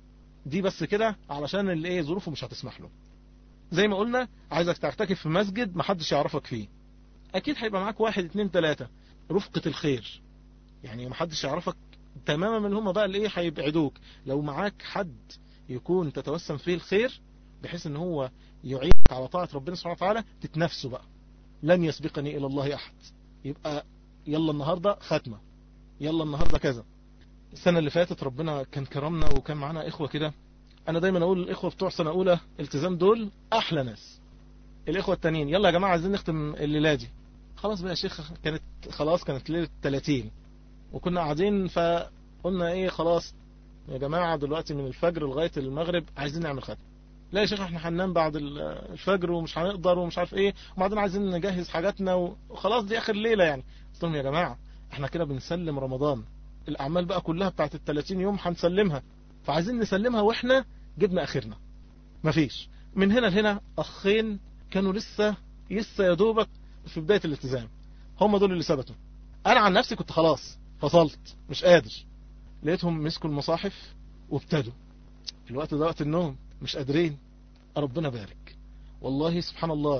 دي بس كده علشان اللي ايه ظروفه مش هتسمح له. زي ما قلنا عايزك تعتكف في مسجد محدش يعرفك فيه. اكيد هيبقى معاك واحد اتنين تلاتة رفقة الخير، يعني محدش يعرفك تماما من هم بقى اللي ايه هيبعدوك. لو معاك حد يكون تتوسم فيه الخير بحيث ان هو يعينك على طاعة ربنا سبحانه وتعالى، تتنافسوا بقى. لن يسبقني الى الله احد. يبقى يلا النهاردة ختمة، يلا النهاردة كذا. السنة اللي فاتت ربنا كان كرمنا وكان معانا اخوة كده. انا دايما اقول الاخوة بتوع سنة اولى التزام دول احلى ناس. الاخوة التانيين يلا يا جماعة عايزين نختم الليلة دي. خلاص بقى يا شيخ، كانت خلاص كانت ليلة ثلاثين وكنا قاعدين فقلنا ايه خلاص يا جماعة دلوقتي من الفجر لغاية المغرب عايزين نعمل ختم. لا يا شيخ احنا هننام بعد الفجر ومش هنقدر ومش عارف ايه، وبعدين عايزين نجهز حاجاتنا وخلاص دي اخر ليلة يعني. قلت لهم يا جماعة احنا كده بنسلم رمضان، الاعمال بقى كلها بتاعت الثلاثين يوم هنسلمها، فعايزين نسلمها واحنا جبنا اخرنا. مفيش من هنا لهنا اخين كانوا لسه لسه يا دوبك في بداية الالتزام، هم دول اللي ثبتوا. انا عن نفسي كنت خلاص فصلت مش قادر. لقيتهم مسكوا المصاحف وابتدوا. الوقت ده وقت النوم مش قادرين. ربنا بارك والله سبحان الله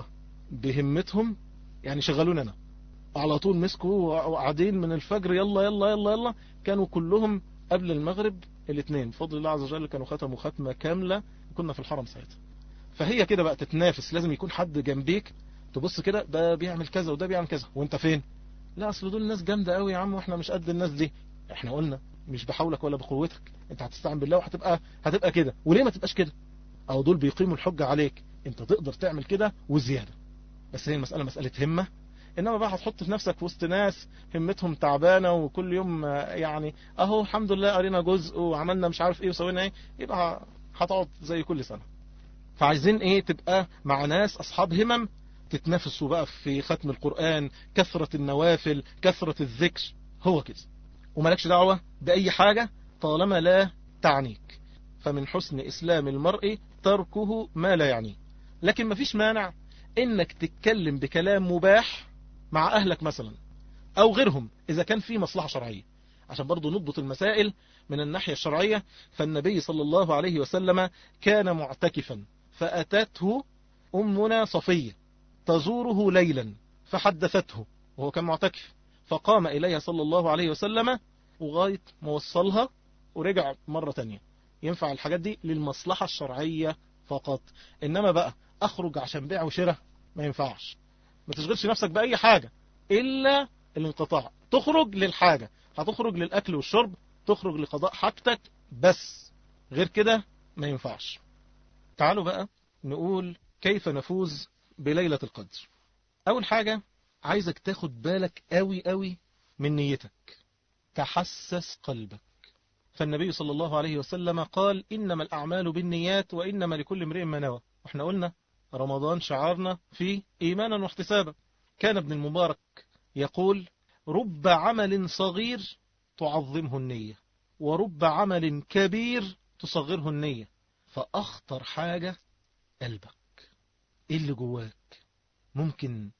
بهمتهم، يعني شغلون انا على طول مسكوا وقاعدين من الفجر يلا يلا يلا يلا. كانوا كلهم قبل المغرب الاثنين بفضل الله عز وجل كانوا ختموا ختمة كاملة وكنا في الحرم ساعتها. فهي كده بقى تتنافس، لازم يكون حد جنبيك تبص كده ده بيعمل كذا وده بيعمل كذا وانت فين. لا اصل دول ناس جامدة قوي يا عم واحنا مش قد الناس دي. احنا قلنا مش بحولك ولا بقوتك، انت هتستعن بالله وهتبقى هتبقى كده. وليه ما تبقاش كده؟ او دول بيقيموا الحجة عليك، انت تقدر تعمل كده وزيادة. بس هي المسألة مسألة همة. انما بقى هتحط في نفسك في وسط ناس همتهم تعبانة وكل يوم يعني اهو الحمد لله قرينا جزء وعملنا مش عارف ايه وسوينا ايه، يبقى هتقعد زي كل سنة. فعايزين ايه؟ تبقى مع ناس اصحاب همم، تتنافسوا بقى في ختم القرآن، كثرة النوافل، كثرة الذكر، هو كده. ومالكش دعوة بأي حاجة طالما لا تعنيك. فمن حسن إسلام المرء تركه ما لا يعنيه. لكن مفيش مانع انك تتكلم بكلام مباح مع اهلك مثلا او غيرهم اذا كان في مصلحة شرعية، عشان برضو نضبط المسائل من الناحية الشرعية. فالنبي صلى الله عليه وسلم كان معتكفا فأتته أمنا صفية تزوره ليلا فحدثته وهو كان معتكف، فقام إليها صلى الله عليه وسلم وغاية موصلها ورجع مرة تانية. ينفع الحاجات دي للمصلحة الشرعية فقط. إنما بقى أخرج عشان بيع وشراء ما ينفعش. ما تشغلش نفسك بأي حاجة إلا الانقطاع. تخرج للحاجة، هتخرج للأكل والشرب، تخرج لقضاء حاجتك بس، غير كده ما ينفعش. تعالوا بقى نقول كيف نفوز بليلة القدر. أول حاجة عايزك تاخد بالك قوي قوي من نيتك، تحسس قلبك. فالنبي صلى الله عليه وسلم قال إنما الأعمال بالنيات وإنما لكل امرئ ما نوى. واحنا قلنا رمضان شعارنا فيه إيمانا واحتسابا. كان ابن المبارك يقول رب عمل صغير تعظمه النية ورب عمل كبير تصغره النية. فأخطر حاجة قلبك، إيه اللي جواك. ممكن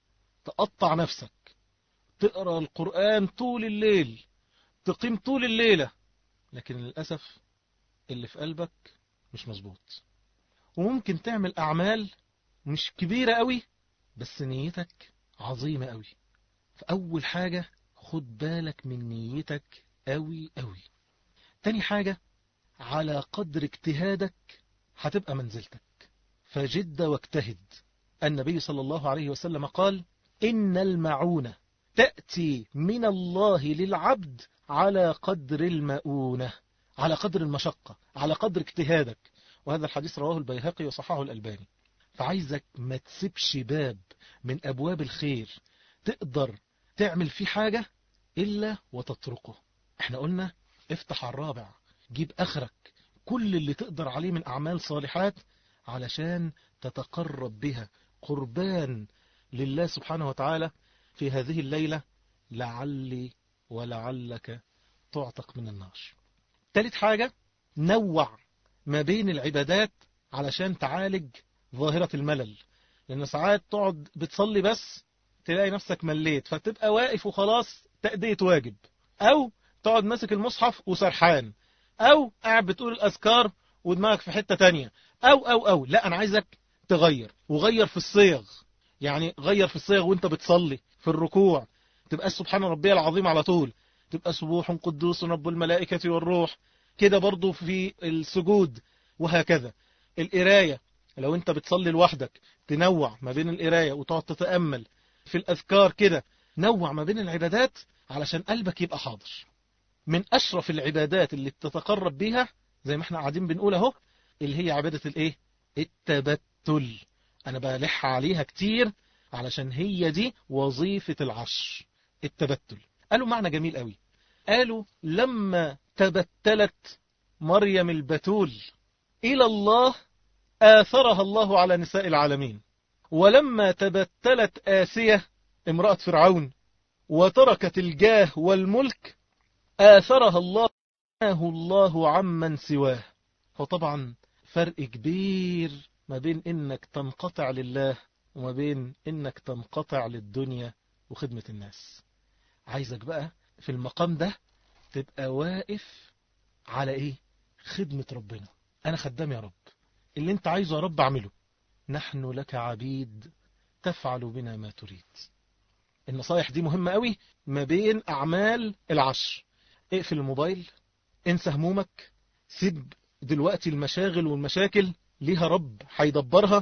تقطع نفسك، تقرأ القرآن طول الليل، تقيم طول الليلة، لكن للأسف اللي في قلبك مش مظبوط. وممكن تعمل أعمال مش كبيرة قوي بس نيتك عظيمة قوي. فأول حاجة خد بالك من نيتك قوي قوي. تاني حاجة على قدر اجتهادك هتبقى منزلتك، فجد واجتهد. النبي صلى الله عليه وسلم قال إن المعونة تأتي من الله للعبد على قدر المؤونة، على قدر المشقة، على قدر اجتهادك. وهذا الحديث رواه البيهقي وصححه الألباني. فعايزك ما تسيبش باب من أبواب الخير تقدر تعمل فيه حاجة إلا وتتركه. احنا قلنا افتح على الرابع، جيب أخرك كل اللي تقدر عليه من أعمال صالحات علشان تتقرب بها قربان لله سبحانه وتعالى في هذه الليلة، لعلي ولعلك تعتق من النار. ثالث حاجة نوع ما بين العبادات علشان تعالج ظاهرة الملل، لأن ساعات تقعد بتصلي بس تلاقي نفسك مليت فتبقى واقف وخلاص تأدية واجب، أو تقعد ماسك المصحف وسرحان، أو قاعد بتقول الأذكار ودماغك في حتة تانية، أو أو أو لا أنا عايزك تغير، وغير في الصيغ. يعني غير في الصيغ وانت بتصلي في الركوع تبقى سبحان ربي العظيم على طول، تبقى سبوح قدوس رب الملائكة والروح كده برضو في السجود، وهكذا. القراية لو انت بتصلي لوحدك تنوع ما بين القراية وتقعد تتأمل في الأذكار كده، نوع ما بين العبادات علشان قلبك يبقى حاضر. من أشرف العبادات اللي تتقرب بيها زي ما احنا قاعدين بنقول اهو اللي هي عبادة الايه؟ التبتل. انا بلح عليها كتير علشان هي دي وظيفة العشر، التبتل. قالوا معنى جميل قوي، قالوا لما تبتلت مريم البتول إلى الله آثرها الله على نساء العالمين، ولما تبتلت آسية امرأة فرعون وتركت الجاه والملك آثرها الله الله عمن سواه. فطبعا فرق كبير ما بين إنك تنقطع لله وما بين إنك تنقطع للدنيا وخدمة الناس. عايزك بقى في المقام ده تبقى واقف على إيه؟ خدمة ربنا. أنا خدام يا رب، اللي أنت عايزه يا رب أعمله، نحن لك عبيد تفعل بنا ما تريد. النصايح دي مهمة قوي ما بين أعمال العشر. اقفل الموبايل، انسى همومك، سيب دلوقتي المشاغل والمشاكل ليها رب هيدبرها،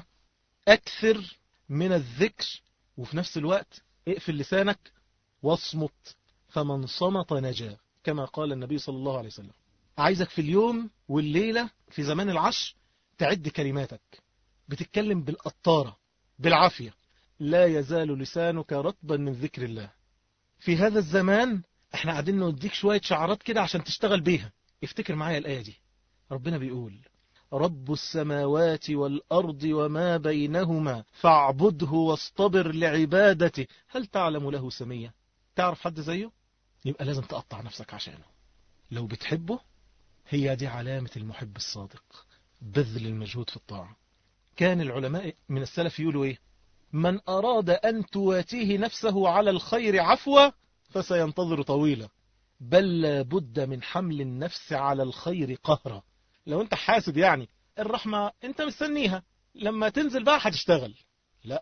أكثر من الذكر، وفي نفس الوقت اقفل لسانك واصمت، فمن صمت نجا كما قال النبي صلى الله عليه وسلم. عايزك في اليوم والليلة في زمان العشر تعد كلماتك، بتتكلم بالقطارة بالعافية، لا يزال لسانك رطبا من ذكر الله. في هذا الزمان احنا قاعدين نديك شوية شعارات كده عشان تشتغل بيها. افتكر معايا الآية دي، ربنا بيقول رب السماوات والأرض وما بينهما فاعبده واصطبر لعبادته هل تعلم له سمية؟ تعرف حد زيه؟ يبقى لازم تقطع نفسك عشانه. لو بتحبه هي دي علامة المحب الصادق، بذل المجهود في الطاعة. كان العلماء من السلف يقولوا ايه؟ من أراد أن تواتيه نفسه على الخير عفوا فسينتظر طويلا، بل لابد من حمل النفس على الخير قهرا. لو انت حاسد يعني الرحمة انت مستنيها لما تنزل بقى هتشتغل، لا،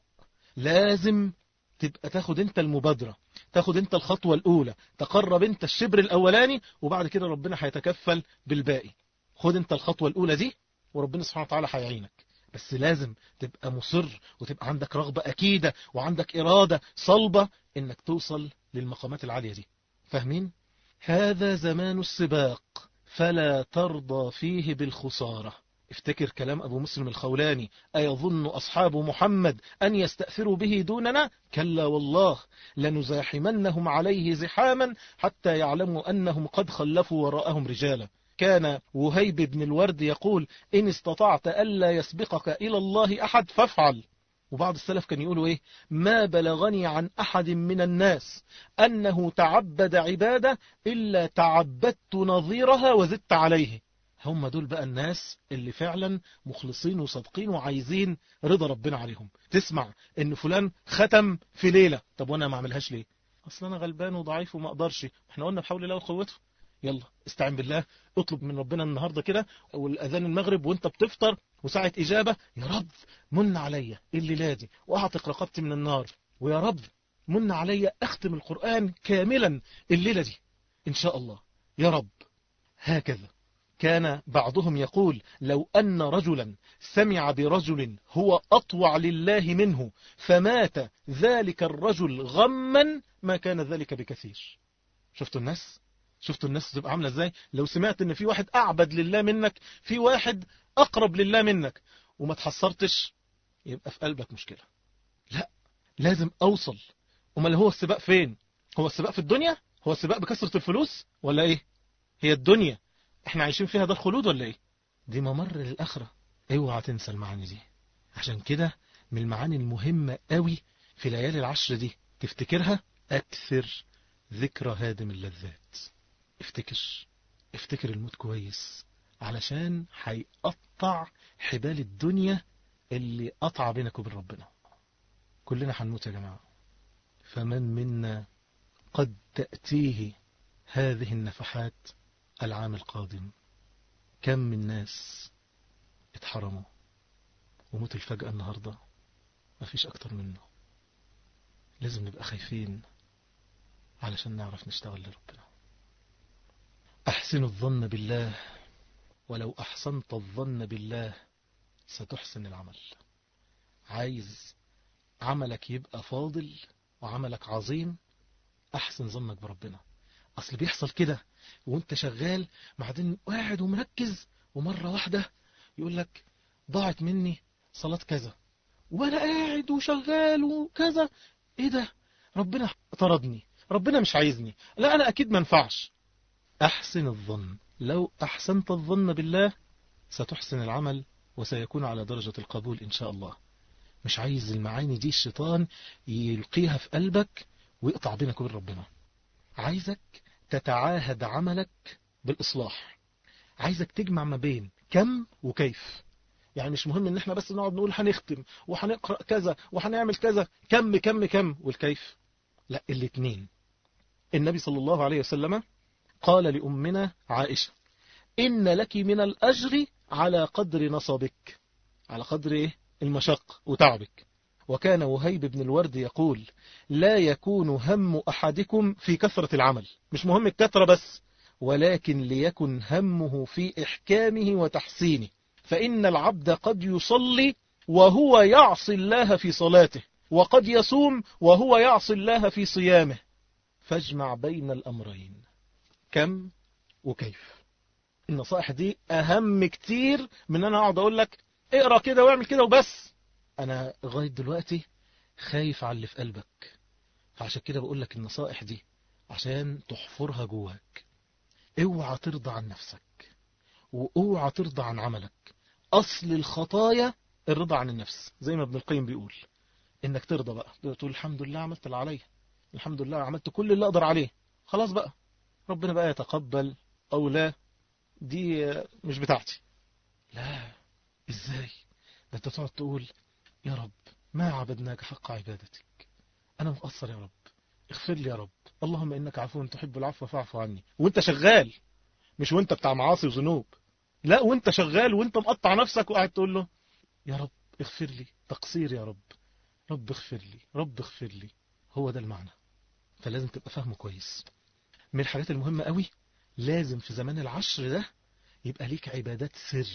لازم تبقى تاخد انت المبادرة، تاخد انت الخطوة الأولى، تقرب انت الشبر الأولاني وبعد كده ربنا هيتكفل بالباقي. خد انت الخطوة الأولى دي وربنا سبحانه وتعالى هيعينك، بس لازم تبقى مصر وتبقى عندك رغبة أكيدة وعندك إرادة صلبة انك توصل للمقامات العالية دي. فاهمين؟ هذا زمان السباق فلا ترضى فيه بالخسارة. افتكر كلام أبو مسلم الخولاني، أيظن أصحاب محمد أن يستأثروا به دوننا؟ كلا والله لنزاحمنهم عليه زحاما حتى يعلموا أنهم قد خلفوا وراءهم رجالا. كان وهيب بن الورد يقول إن استطعت ألا يسبقك إلى الله أحد فافعل. وبعض السلف كان يقولوا إيه؟ ما بلغني عن أحد من الناس أنه تعبد عبادة إلا تعبدت نظيرها وزدت عليه. هم دول بقى الناس اللي فعلا مخلصين وصادقين وعايزين رضا ربنا عليهم. تسمع ان فلان ختم في ليلة، طب وانا ما اعملهاش ليه؟ اصلا انا غلبان وضعيف وما اقدرش. احنا قلنا بحول الله وقوته. يلا استعين بالله، اطلب من ربنا النهاردة كده، والاذان المغرب وانت بتفطر وساعة اجابة، يا رب من عليا الليلة دي واعتق رقبتي من النار، ويا رب من عليا اختم القرآن كاملا الليلة دي ان شاء الله يا رب. هكذا كان بعضهم يقول لو أن رجلا سمع برجل هو أطوع لله منه فمات ذلك الرجل غما ما كان ذلك بكثير. شفتوا الناس؟ شفتوا الناس تبقى عاملة ازاي؟ لو سمعت ان في واحد أعبد لله منك، في واحد أقرب لله منك، وما تحصرتش، يبقى في قلبك مشكلة. لا، لازم أوصل. امال هو السباق فين؟ هو السباق في الدنيا؟ هو السباق بكثرة الفلوس ولا ايه؟ هي الدنيا احنا عايشين فيها ده الخلود ولا ايه؟ دي ممر للآخرة. اوعى تنسى المعاني دي. عشان كده من المعاني المهمة قوي في ليالي العشر دي تفتكرها، اكثر ذكرى هادم اللذات. افتكر افتكر الموت كويس، علشان هيقطع حبال الدنيا اللي قطع بينك وبين ربنا. كلنا هنموت يا جماعة، فمن منا قد تأتيه هذه النفحات العام القادم. كم من ناس اتحرموا وموت الفجأة النهاردة، مفيش أكتر منه. لازم نبقى خايفين علشان نعرف نشتغل لربنا. أحسن الظن بالله، ولو أحسنت الظن بالله ستحسن العمل. عايز عملك يبقى فاضل وعملك عظيم، أحسن ظنك بربنا. أصل بيحصل كده وانت شغال، بعدين قاعد ومركز، ومرة واحدة يقول لك ضاعت مني صلاة كذا، وانا قاعد وشغال وكذا، ايه ده؟ ربنا طردني، ربنا مش عايزني، لا انا اكيد ما ينفعش. احسن الظن، لو احسنت الظن بالله ستحسن العمل وسيكون على درجة القبول ان شاء الله. مش عايز المعاني دي الشيطان يلقيها في قلبك ويقطع بينك وبين ربنا. عايزك تتعاهد عملك بالإصلاح. عايزك تجمع ما بين كم وكيف. يعني مش مهم ان احنا بس نقعد نقول هنختم وهنقرأ كذا وهنعمل كذا، كم كم كم والكيف لا، الاتنين. النبي صلى الله عليه وسلم قال لأمنا عائشة إن لك من الأجر على قدر نصبك، على قدر إيه؟ المشق وتعبك. وكان وهيب بن الورد يقول لا يكون هم أحدكم في كثرة العمل، مش مهم الكثرة بس، ولكن ليكن همه في إحكامه وتحسينه، فإن العبد قد يصلي وهو يعصي الله في صلاته، وقد يصوم وهو يعصي الله في صيامه، فاجمع بين الأمرين، كم وكيف. النصائح دي أهم كتير من أنا أقعد أقول لك اقرأ كده واعمل كده وبس. أنا لغاية دلوقتي خايف على اللي في قلبك، فعشان كده بقول لك النصائح دي عشان تحفرها جواك. اوعى ترضى عن نفسك، واوعى ترضى عن عملك. أصل الخطايا الرضا عن النفس، زي ما ابن القيم بيقول، إنك ترضى بقى، تقول الحمد لله عملت اللي عليا، الحمد لله عملت كل اللي أقدر عليه، خلاص بقى ربنا بقى يتقبل أو لا، دي مش بتاعتي. لا، إزاي؟ ده أنت تقعد تقول يا رب ما عبدناك حق عبادتك، أنا مقصر يا رب، اغفر لي يا رب، اللهم إنك عفو تحب العفو فاعف عني، وانت شغال، مش وانت بتاع معاصي وذنوب، لا وانت شغال وانت مقطع نفسك وقاعد تقول له يا رب اغفر لي تقصير، يا رب رب اغفر لي رب اغفر لي. هو ده المعنى، فلازم تبقى فاهمه كويس. من الحاجات المهمة قوي، لازم في زمان العشر ده يبقى ليك عبادات سر،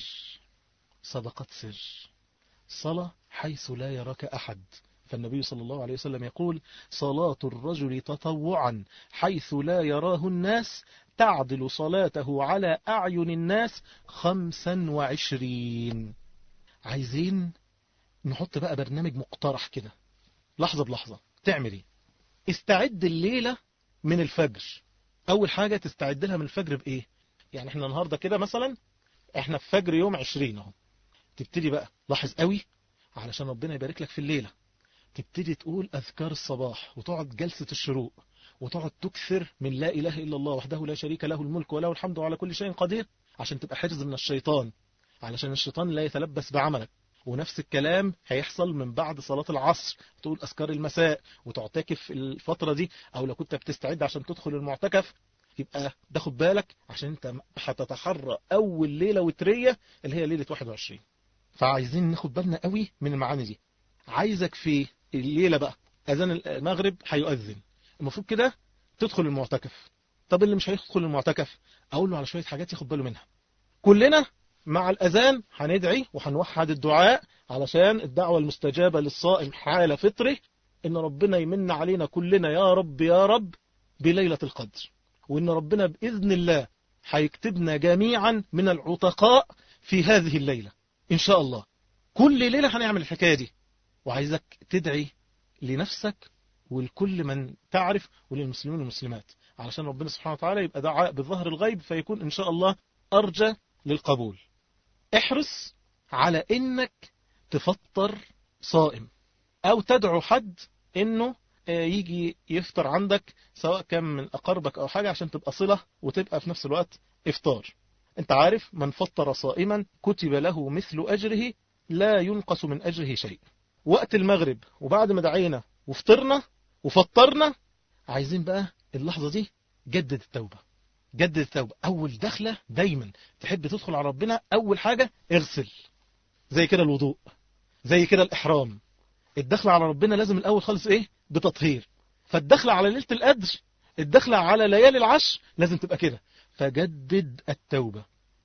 صدقات سر، صلاة حيث لا يراك أحد. فالنبي صلى الله عليه وسلم يقول صلاة الرجل تطوعا حيث لا يراه الناس تعدل صلاته على أعين الناس خمسا وعشرين. عايزين نحط بقى برنامج مقترح كده، لحظة بلحظة تعمل ايه. استعد الليلة من الفجر. أول حاجة تستعد لها من الفجر بإيه؟ يعني احنا النهاردة كده مثلا احنا في فجر يوم عشرين اهو، تبتدي بقى لاحظ قوي علشان ربنا يبارك لك في الليلة، تبتدي تقول أذكار الصباح، وتقعد جلسة الشروق، وتقعد تكثر من لا إله إلا الله وحده لا شريك له الملك وله الحمد وعلى كل شيء قدير عشان تبقى حرز من الشيطان، علشان الشيطان لا يتلبس بعملك. ونفس الكلام هيحصل من بعد صلاة العصر، تقول أذكار المساء وتعتكف الفترة دي، أو لو كنت بتستعد عشان تدخل المعتكف يبقى تاخد بالك، عشان انت هتتحرى أول ليلة وترية اللي هي ليلة واحد وعشرين. فعايزين ناخد بالنا قوي من المعاني دي. عايزك في الليلة بقى أذان المغرب هيؤذن، المفروض كده تدخل المعتكف. طب اللي مش هيدخل المعتكف أقول له على شوية حاجات ياخد باله منها. كلنا مع الأذان هندعي وهنوحد الدعاء علشان الدعوة المستجابة للصائم حال فطره، إن ربنا يمن علينا كلنا يا رب يا رب بليلة القدر، وإن ربنا بإذن الله هيكتبنا جميعا من العتقاء في هذه الليلة إن شاء الله. كل ليلة هنعمل الحكاية دي، وعايزك تدعي لنفسك ولكل من تعرف وللمسلمين والمسلمات، علشان ربنا سبحانه وتعالى يبقى دعاء بظهر الغيب فيكون إن شاء الله أرجى للقبول. احرص على إنك تفطر صائم، أو تدعو حد إنه يجي يفطر عندك، سواء كان من أقربك أو حاجة، عشان تبقى صلة وتبقى في نفس الوقت إفطار. أنت عارف من فطر صائما كتب له مثل أجره لا ينقص من أجره شيء. وقت المغرب وبعد ما دعينا وفطرنا وفطرنا، عايزين بقى اللحظة دي جدد التوبة. جدد التوبة. أول دخلة دايما تحب تدخل على ربنا، أول حاجة اغسل، زي كده الوضوء، زي كده الإحرام. الدخلة على ربنا لازم الأول خالص إيه؟ بتطهير. فالدخلة على ليلة القدر، الدخلة على ليالي العشر لازم تبقى كده. فجدد التوبة،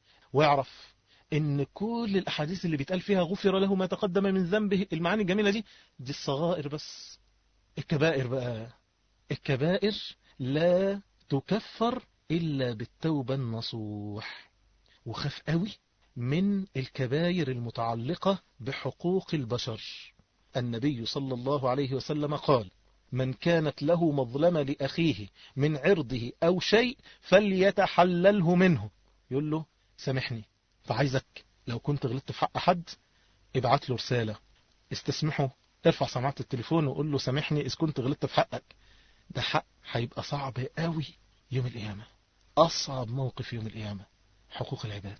واعرف ان كل الأحاديث اللي بيتقال فيها غفر له ما تقدم من ذنبه، المعاني الجميلة دي دي الصغائر بس. الكبائر بقى، الكبائر لا تكفر إلا بالتوبة النصوح. وخاف قوي من الكبائر المتعلقة بحقوق البشر. النبي صلى الله عليه وسلم قال: من كانت له مظلمة لأخيه من عرضه أو شيء فليتحلله منه. يقول له سامحني. فعايزك لو كنت غلطت في حق حد ابعت له رسالة، استسمحه، ارفع سماعة التليفون وقول له سامحني إذا كنت غلطت في حقك. ده حق هيبقى صعب قوي يوم القيامة، أصعب موقف يوم القيامة، حقوق العباد.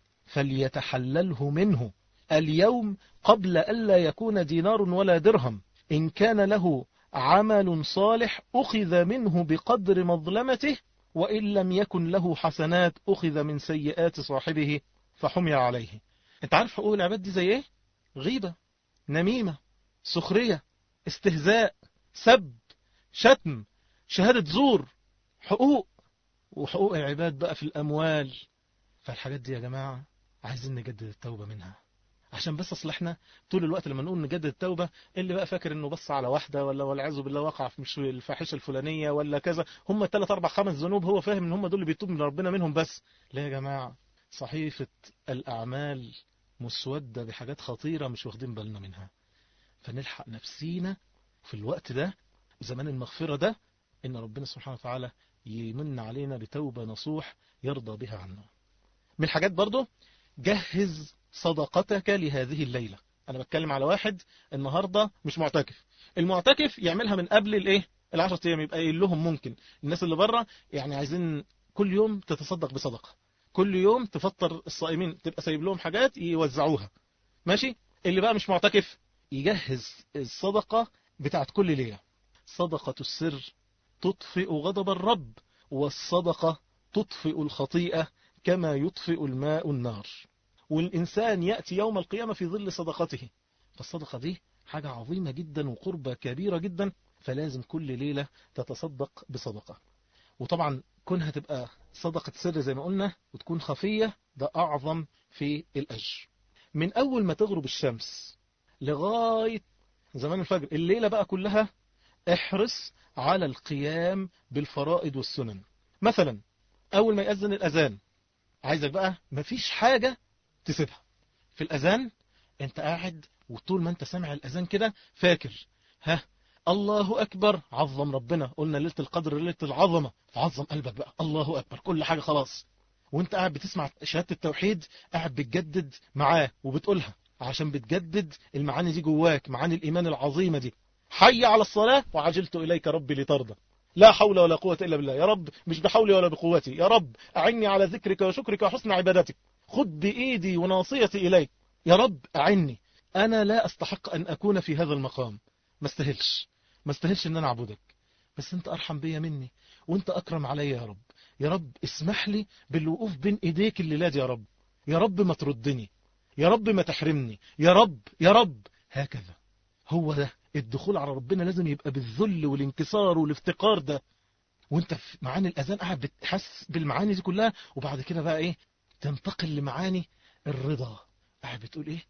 فليتحلله منه اليوم قبل ألا يكون دينار ولا درهم. إن كان له عمل صالح أخذ منه بقدر مظلمته، وإن لم يكن له حسنات أخذ من سيئات صاحبه فحمي عليه. انت عارف حقوق العباد دي زي ايه؟ غيبة، نميمة، سخرية، استهزاء، سب، شتم، شهادة زور، حقوق. وحقوق العباد بقى في الأموال. فالحاجات دي يا جماعة عايزين نجدد التوبة منها، عشان بس اصلحنا طول الوقت لما نقول نجدد التوبة، اللي بقى فاكر انه بس على واحدة ولا والعياذ بالله وقع في الفاحشة الفلانية ولا كذا، هم ثلاث اربع خمس ذنوب هو فاهم ان هم دول اللي بيتوب من ربنا منهم بس. لا يا جماعة، صحيفة الأعمال مسودة بحاجات خطيرة مش واخدين بالنا منها. فنلحق نفسينا في الوقت ده، زمان المغفرة ده، ان ربنا سبحانه وتعالى يمن علينا بتوبة نصوح يرضى بها عنا. من الحاجات برضو جهز صدقتك لهذه الليلة. أنا بتكلم على واحد النهاردة مش معتكف، المعتكف يعملها من قبل الايه العشرة أيام، يبقى يقول لهم ممكن الناس اللي بره يعني عايزين كل يوم تتصدق بصدقة، كل يوم تفطر الصائمين، تبقى سايب لهم حاجات يوزعوها. ماشي. اللي بقى مش معتكف يجهز الصدقة بتاعت كل ليلة. صدقة السر تطفئ غضب الرب، والصدقة تطفئ الخطيئة كما يطفئ الماء النار. والإنسان يأتي يوم القيامة في ظل صدقته. فالصدقة دي حاجة عظيمة جدا وقربة كبيرة جدا، فلازم كل ليلة تتصدق بصدقة. وطبعا كونها تبقى صدقة سر زي ما قلنا وتكون خفية، ده أعظم في الأجر. من أول ما تغرب الشمس لغاية زمان الفجر الليلة بقى كلها احرص على القيام بالفرائض والسنن. مثلا أول ما يأذن الأذان، عايزك بقى مفيش حاجة تسيبها في الأذان. انت قاعد وطول ما انت سامع الأذان كده فاكر ها الله أكبر، عظم ربنا، قلنا ليلة القدر ليلة العظمة، فعظم قلبك بقى الله أكبر، كل حاجة خلاص. وانت قاعد بتسمع شهادة التوحيد قاعد بتجدد معاه وبتقولها، عشان بتجدد المعاني دي جواك، معاني الإيمان العظيمة دي. حي على الصلاة وعجلت إليك ربي لترضى. لا حول ولا قوة إلا بالله. يا رب مش بحولي ولا بقوتي، يا رب أعني على ذكرك وشكرك وحسن عبادتك، خد بإيدي وناصيتي إليك، يا رب أعني. أنا لا أستحق أن أكون في هذا المقام، ما استهلش ما استهلش أن أنا أعبدك، بس أنت أرحم بي مني وأنت أكرم علي يا رب. يا رب اسمح لي بالوقوف بين إيديك الليلة دي يا رب. يا رب ما تردني، يا رب ما تحرمني، يا رب يا رب. هكذا هو ده الدخول على ربنا، لازم يبقى بالذل والانكسار والافتقار ده. وانت في معاني الأذان قاعد بتحس بالمعاني دي كلها، وبعد كده بقى ايه؟ تنتقل لمعاني الرضا. قاعد بتقول ايه؟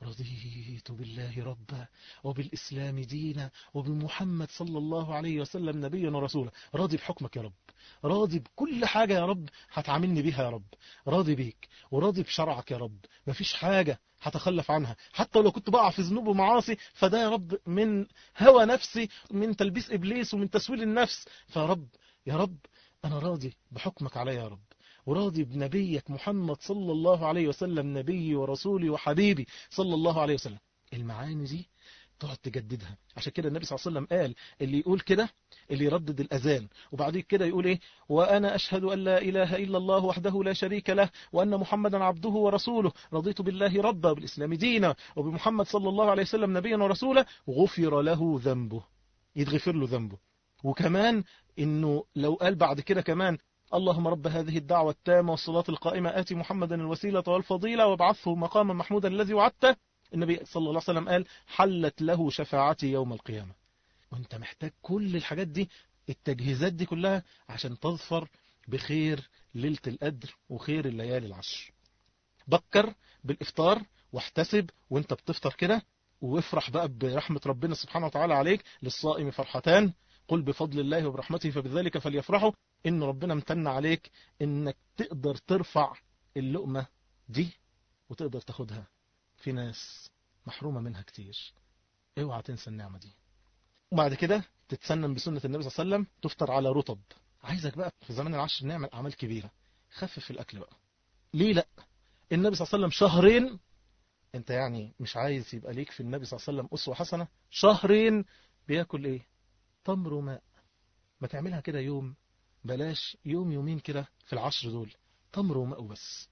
رضيت بالله ربا وبالإسلام دينا وبمحمد صلى الله عليه وسلم نبيا ورسولا. راضي بحكمك يا رب، راضي بكل حاجة يا رب هتعاملني بيها يا رب، راضي بيك وراضي بشرعك يا رب، مفيش حاجة هتخلف عنها حتى لو كنت بقع في ذنوب ومعاصي، فده يا رب من هوى نفسي، من تلبيس إبليس ومن تسويل النفس. فيا رب يا رب أنا راضي بحكمك علي يا رب، وراضي بنبيك محمد صلى الله عليه وسلم نبي ورسولي وحبيبي صلى الله عليه وسلم. المعاني دي تقعد تجددها. عشان كده النبي صلى الله عليه وسلم قال اللي يقول كده، اللي يردد الأذان وبعدين كده يقول ايه؟ وأنا أشهد أن لا إله إلا الله وحده لا شريك له وأن محمدا عبده ورسوله، رضيت بالله ربا وبالإسلام دينا وبمحمد صلى الله عليه وسلم نبيا ورسولا، غفر له ذنبه، يتغفر له ذنبه. وكمان إنه لو قال بعد كده كمان اللهم رب هذه الدعوة التامة والصلاة القائمة آتي محمدا الوسيلة والفضيلة وابعثه مقاما محمودا الذي وعدته، النبي صلى الله عليه وسلم قال حلت له شفاعتي يوم القيامة. وانت محتاج كل الحاجات دي، التجهيزات دي كلها عشان تظفر بخير ليلة القدر وخير الليالي العشر. بكر بالإفطار واحتسب وانت بتفطر كده، وافرح بقى برحمة ربنا سبحانه وتعالى عليك. للصائم فرحتان، قل بفضل الله وبرحمته فبذلك فليفرحوا. إن ربنا امتن عليك إنك تقدر ترفع اللقمة دي وتقدر تاخدها. في ناس محرومة منها كتير، اوعى تنسى النعمة دي. وبعد كده تتسنن بسنة النبي صلى الله عليه وسلم، تفطر على رطب. عايزك بقى في زمان العشر نعمل أعمال كبيرة، خفف الأكل بقى. ليه لا؟ النبي صلى الله عليه وسلم شهرين، انت يعني مش عايز يبقى ليك في النبي صلى الله عليه وسلم أسوة حسنة؟ شهرين بياكل ايه؟ تمر وماء. ما تعملها كده يوم، بلاش يوم يومين كده في العشر دول، تمر وماء بس.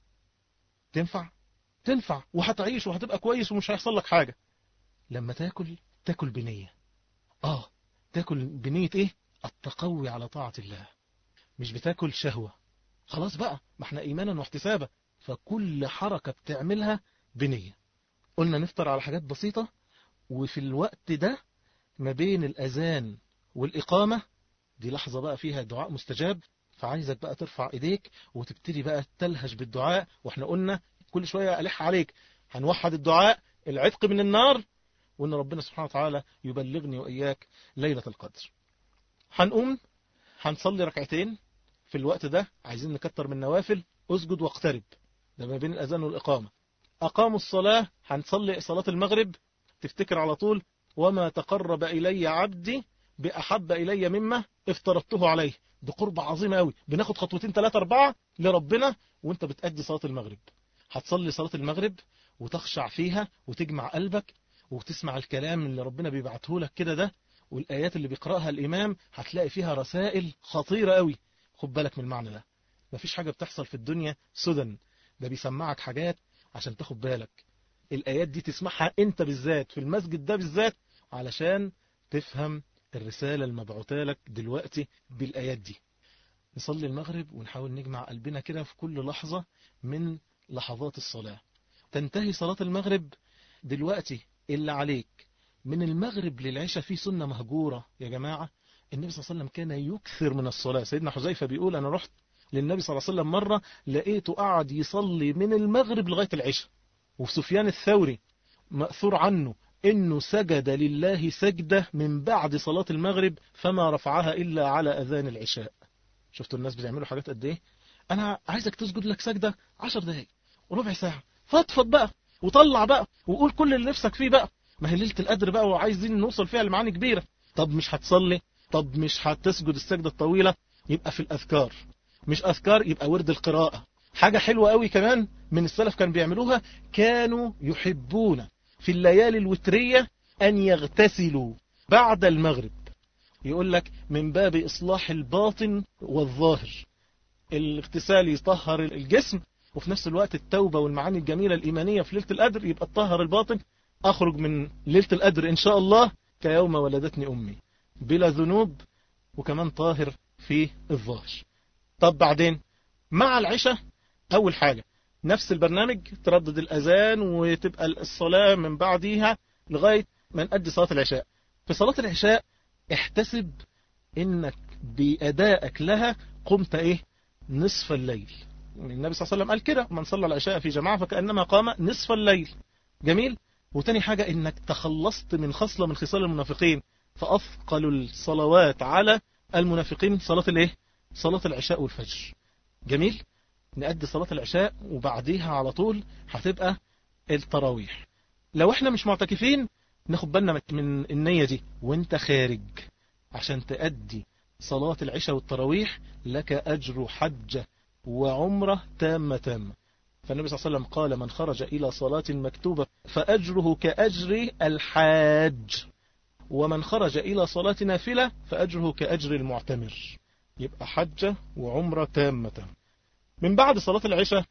تنفع؟ تنفع وهتعيش وهتبقى كويس ومش هيحصل لك حاجة. لما تاكل تاكل بنية. اه تاكل بنية ايه؟ التقوي على طاعة الله، مش بتاكل شهوة. خلاص بقى، ما احنا ايمانا واحتسابا، فكل حركة بتعملها بنية. قلنا نفطر على حاجات بسيطة، وفي الوقت ده ما بين الأذان والإقامة دي لحظة بقى فيها دعاء مستجاب، فعايزك بقى ترفع ايديك وتبتدي بقى تلهج بالدعاء. واحنا قلنا كل شوية ألح عليك، هنوحد الدعاء، العتق من النار، وان ربنا سبحانه وتعالى يبلغني وإياك ليلة القدر. هنقوم هنصلي ركعتين في الوقت ده، عايزين نكتر من نوافل. اسجد واقترب، ده ما بين الأذان والإقامة. أقاموا الصلاة، هنصلي صلاة المغرب، تفتكر على طول وما تقرب إلي عبدي بأحب إلي مما افترضته عليه. ده قرب عظيم قوي، بناخد خطوتين ثلاثة أربعة لربنا وانت بتأدي صلاة المغرب. هتصلي صلاة المغرب وتخشع فيها وتجمع قلبك وتسمع الكلام اللي ربنا بيبعته لك كده ده، والآيات اللي بيقرأها الإمام هتلاقي فيها رسائل خطيرة قوي. خد بالك من المعنى ده، مفيش حاجة بتحصل في الدنيا سدى، ده بيسمعك حاجات عشان تاخد بالك. الآيات دي تسمعها انت بالذات في المسجد ده بالذات علشان تفهم الرسالة المبعوثة لك دلوقتي بالآيات دي. نصلي المغرب ونحاول نجمع قلبنا كده في كل لحظة من لحظات الصلاة. تنتهي صلاة المغرب دلوقتي، اللي عليك من المغرب للعشاء في سنة مهجورة يا جماعة. النبي صلى الله عليه وسلم كان يكثر من الصلاة. سيدنا حذيفة بيقول أنا رحت للنبي صلى الله عليه وسلم مرة لقيته قاعد يصلي من المغرب لغاية العشاء. وفي سفيان الثوري مأثور عنه إنه سجد لله سجدة من بعد صلاة المغرب فما رفعها إلا على أذان العشاء. شفتوا الناس بتعملوا حاجات قد إيه؟ أنا عايزك تسجد لك سجدة عشر دقايق وربع ساعة، فضفض بقى وطلع بقى وقول كل اللي نفسك فيه بقى. ما هي ليلة القدر بقى وعايزين نوصل فيها لمعاني كبيرة. طب مش هتصلي، طب مش هتسجد السجدة الطويلة، يبقى في الأذكار. مش أذكار، يبقى ورد القراءة. حاجة حلوة قوي كمان من السلف كان بيعملوها، كانوا يحبون في الليالي الوترية أن يغتسلوا بعد المغرب يقول لك من باب إصلاح الباطن والظاهر. الاغتسال يطهر الجسم، وفي نفس الوقت التوبة والمعاني الجميلة الإيمانية في ليلة القدر يبقى تطهر الباطن. أخرج من ليلة القدر إن شاء الله كيوم ولدتني أمي بلا ذنوب، وكمان طاهر في الظاهر. طب بعدين مع العشاء أول حاجة نفس البرنامج، تردد الأذان وتبقى الصلاة من بعديها لغاية ما نأدي صلاة العشاء. في صلاة العشاء احتسب إنك بأدائك لها قمت إيه نصف الليل. النبي صلى الله عليه وسلم قال كده: من صلى العشاء في جماعة فكأنما قام نصف الليل. جميل. وتاني حاجة إنك تخلصت من خصلة من خصال المنافقين، فأثقل الصلوات على المنافقين صلاة الإيه صلاة العشاء والفجر. جميل. نأدي صلاة العشاء وبعديها على طول هتبقى التراويح. لو احنا مش معتكفين ناخد بالنا من النية دي وانت خارج، عشان تأدي صلاة العشاء والتراويح لك أجر حجة وعمرة تامة تامة. فالنبي صلى الله عليه وسلم قال: من خرج إلى صلاة مكتوبة فأجره كأجر الحاج، ومن خرج إلى صلاة نافلة فأجره كأجر المعتمر. يبقى حجة وعمرة تامة تامة. من بعد صلاة العشاء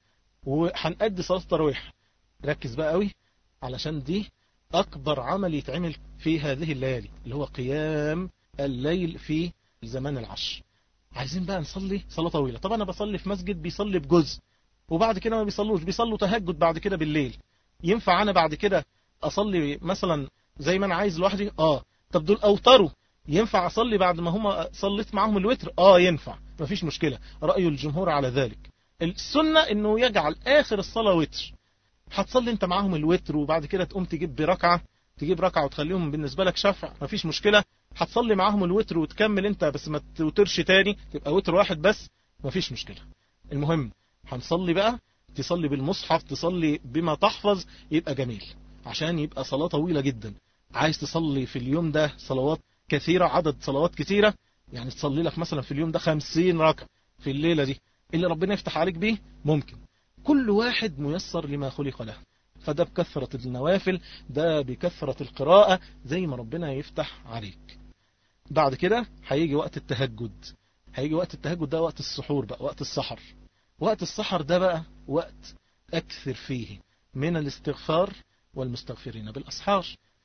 وهنأدي صلاة التراويح. ركز بقى قوي، علشان دي أكبر عمل يتعمل في هذه الليالي، اللي هو قيام الليل في زمان العشر. عايزين بقى نصلي صلاة طويلة. طبعا أنا بصلي في مسجد بيصلي بجزء، وبعد كده ما بيصلوش، بيصلوا تهجد بعد كده بالليل. ينفع أنا بعد كده أصلي مثلا زي ما أنا عايز لوحدي؟ آه. طب دول أوتروا، ينفع أصلي بعد ما هم صليت معهم الوتر؟ آه ينفع، مفيش مشكلة. رأي الجمهور على ذلك. السنة إنه يجعل آخر الصلاة وتر. هتصلي أنت معهم الوتر وبعد كده تقوم تجيب بركعة، تجيب ركعة وتخليهم بالنسبة لك شفع، مفيش مشكلة. هتصلي معهم الوتر وتكمل أنت، بس ما توترش تاني، تبقى وتر واحد بس، مفيش مشكلة. المهم هنصلي بقى، تصلي بالمصحف، تصلي بما تحفظ، يبقى جميل، عشان يبقى صلاة طويلة جدا. عايز تصلي في اليوم ده صلوات كثيرة، عدد صلوات كثيرة، يعني تصلي لك مثلا في اليوم ده خمسين ركعة في الليلة دي، اللي ربنا يفتح عليك بيه ممكن. كل واحد ميسر لما خلق له، فده بكثرة النوافل، ده بكثرة القراءة، زي ما ربنا يفتح عليك. بعد كده هيجي وقت التهجد. هيجي وقت التهجد ده وقت السحور بقى، وقت السحر. وقت السحر ده بقى وقت أكثر فيه من الاستغفار والمستغفرين بالأسحار،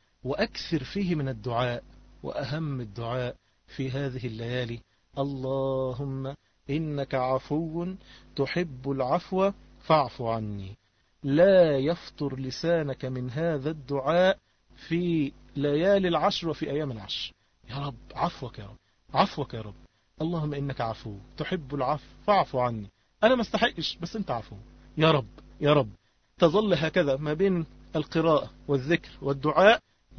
وأكثر فيه من الدعاء. وأهم الدعاء في هذه الليالي: اللهم إنك عفو تحب العفو فاعف عني. لا يفطر لسانك من هذا الدعاء في ليالي العشر وفي أيام العشر. يا رب عفوك، يا رب عفوك، يا رب. اللهم إنك عفو تحب العفو فاعف عني. أنا ما استحقش، بس أنت عفو يا رب، يا رب. تظل هكذا ما بين القراءة والذكر والدعاء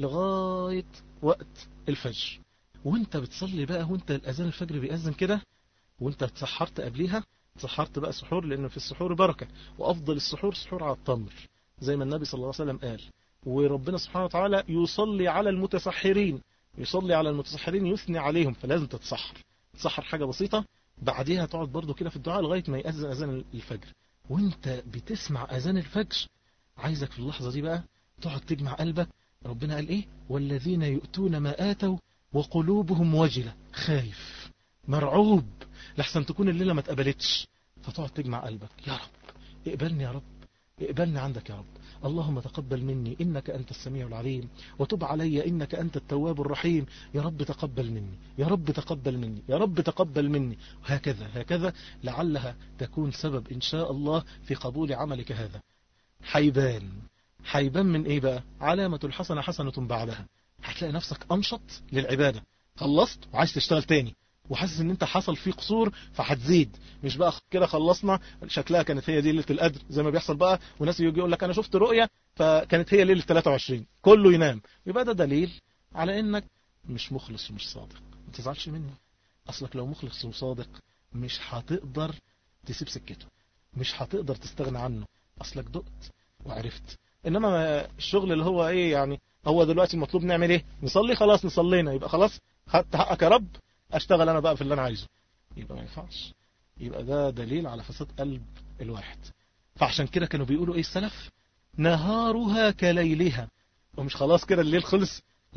لغاية وقت الفجر. وانت بتصلي بقى، وانت الأذان الفجر بيأذن كده، وانت تسحرت قبليها، تسحرت بقى سحور، لأن في السحور بركة، وأفضل السحور سحور على التمر، زي ما النبي صلى الله عليه وسلم قال. وربنا سبحانه وتعالى يصلي على المتسحرين، يصلي على المتسحرين، يثني عليهم، فلازم تتسحر. تسحر حاجة بسيطة، بعديها تقعد برضو كده في الدعاء لغاية ما يأذن أذان الفجر. وانت بتسمع أذان الفجر، عايزك في اللحظة دي بقى تقعد تجمع قلبك. ربنا قال إيه؟ والذين يؤتون ما آتوا وقلوبهم وجلة، خايف مرعوب لحسن تكون الليلة ما تقبلتش، فتقعد تجمع قلبك: يا رب اقبلني، يا رب اقبلني عندك، يا رب. اللهم تقبل مني إنك أنت السميع العليم، وتب علي إنك أنت التواب الرحيم. يا رب تقبل مني، يا رب تقبل مني، يا رب تقبل مني. وهكذا هكذا، لعلها تكون سبب إن شاء الله في قبول عملك هذا. حيبان حيبان من إيه بقى؟ علامة الحسنة حسنة بعدها. هتلاقي نفسك أنشط للعبادة، خلصت وعايز تشتغل تاني، وحاسس ان انت حصل فيه قصور فهتزيد. مش بقى كده خلصنا شكلها كانت هي دي ليلة القدر زي ما بيحصل بقى، وناس يجي يقول لك انا شفت رؤية فكانت هي ليلة ثلاثة وعشرين، كله ينام. يبقى ده دليل على انك مش مخلص ومش صادق. ما تزعلش مني، اصلك لو مخلص وصادق مش هتقدر تسيب سكته، مش هتقدر تستغنى عنه، اصلك دقت وعرفت. انما الشغل اللي هو ايه يعني، هو دلوقتي المطلوب نعمل ايه؟ نصلي، خلاص نصلينا يبقى خلاص خدت حقك يا رب، اشتغل انا بقى في اللي انا عايزه، يبقى ما ينفعش. يبقى ده دليل على فساد قلب الواحد. فعشان كده كانوا بيقولوا ايه السلف؟ نهارها كليلها. ومش خلاص كده الليل خلص، لا،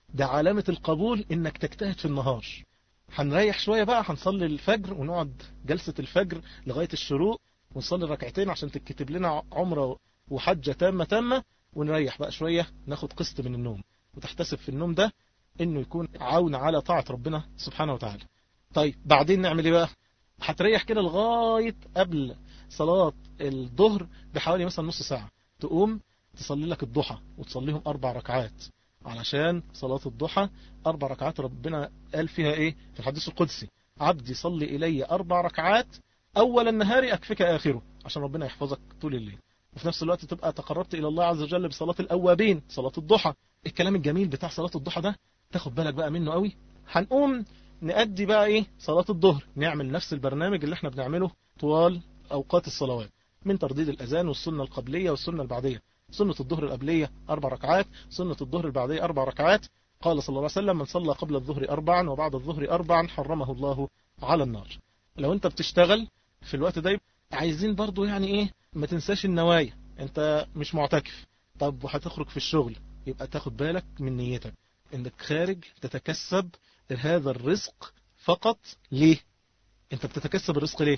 ده علامة القبول انك تجتهد في النهار. هنريح شوية بقى، هنصلي الفجر ونقعد جلسة الفجر لغاية الشروق ونصلي ركعتين عشان تكتب لنا عمرة وحجة تامة تامة، ونريح بقى شوية، ناخد قسط من النوم، وتحتسب في النوم ده انه يكون عون على طاعة ربنا سبحانه وتعالى. طيب بعدين نعمل ايه بقى؟ هتريح كده لغاية قبل صلاة الظهر بحوالي مثلا نص ساعة، تقوم تصلي لك الضحى وتصليهم أربع ركعات، علشان صلاة الضحى أربع ركعات ربنا قال فيها إيه في الحديث القدسي؟ عبدي صلي إلي أربع ركعات أول النهار أكفك آخره، عشان ربنا يحفظك طول الليل، وفي نفس الوقت تبقى تقربت إلى الله عز وجل بصلاة الأوابين، صلاة الضحى. الكلام الجميل بتاع صلاة الضحى ده تاخد بالك بقى منه قوي. هنقوم نأدي بقى إيه صلاة الظهر، نعمل نفس البرنامج اللي احنا بنعمله طوال أوقات الصلوات، من ترديد الأذان والسنة القبلية والسنة البعدية. سنة الظهر القبلية أربع ركعات، سنة الظهر البعدية أربع ركعات. قال صلى الله عليه وسلم: من صلى قبل الظهر أربعا وبعد الظهر أربعا حرمه الله على النار. لو أنت بتشتغل في الوقت ده عايزين برضو يعني إيه ما تنساش النوايا، أنت مش معتكف، طب وهتخرج في الشغل، يبقى تاخد بالك من نيتك انك خارج تتكسب هذا الرزق فقط. ليه انت بتتكسب الرزق؟ ليه؟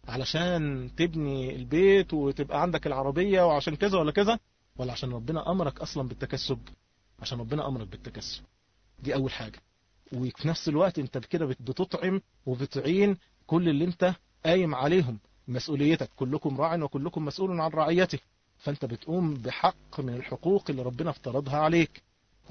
علشان تبني البيت وتبقى عندك العربية وعشان كذا ولا كذا، ولا عشان ربنا امرك اصلا بالتكسب؟ عشان ربنا امرك بالتكسب، دي اول حاجة. وفي نفس الوقت انت كده بتطعم وبتعين كل اللي انت قايم عليهم، مسؤوليتك، كلكم راع وكلكم مسؤول عن رعيته، فانت بتقوم بحق من الحقوق اللي ربنا افترضها عليك،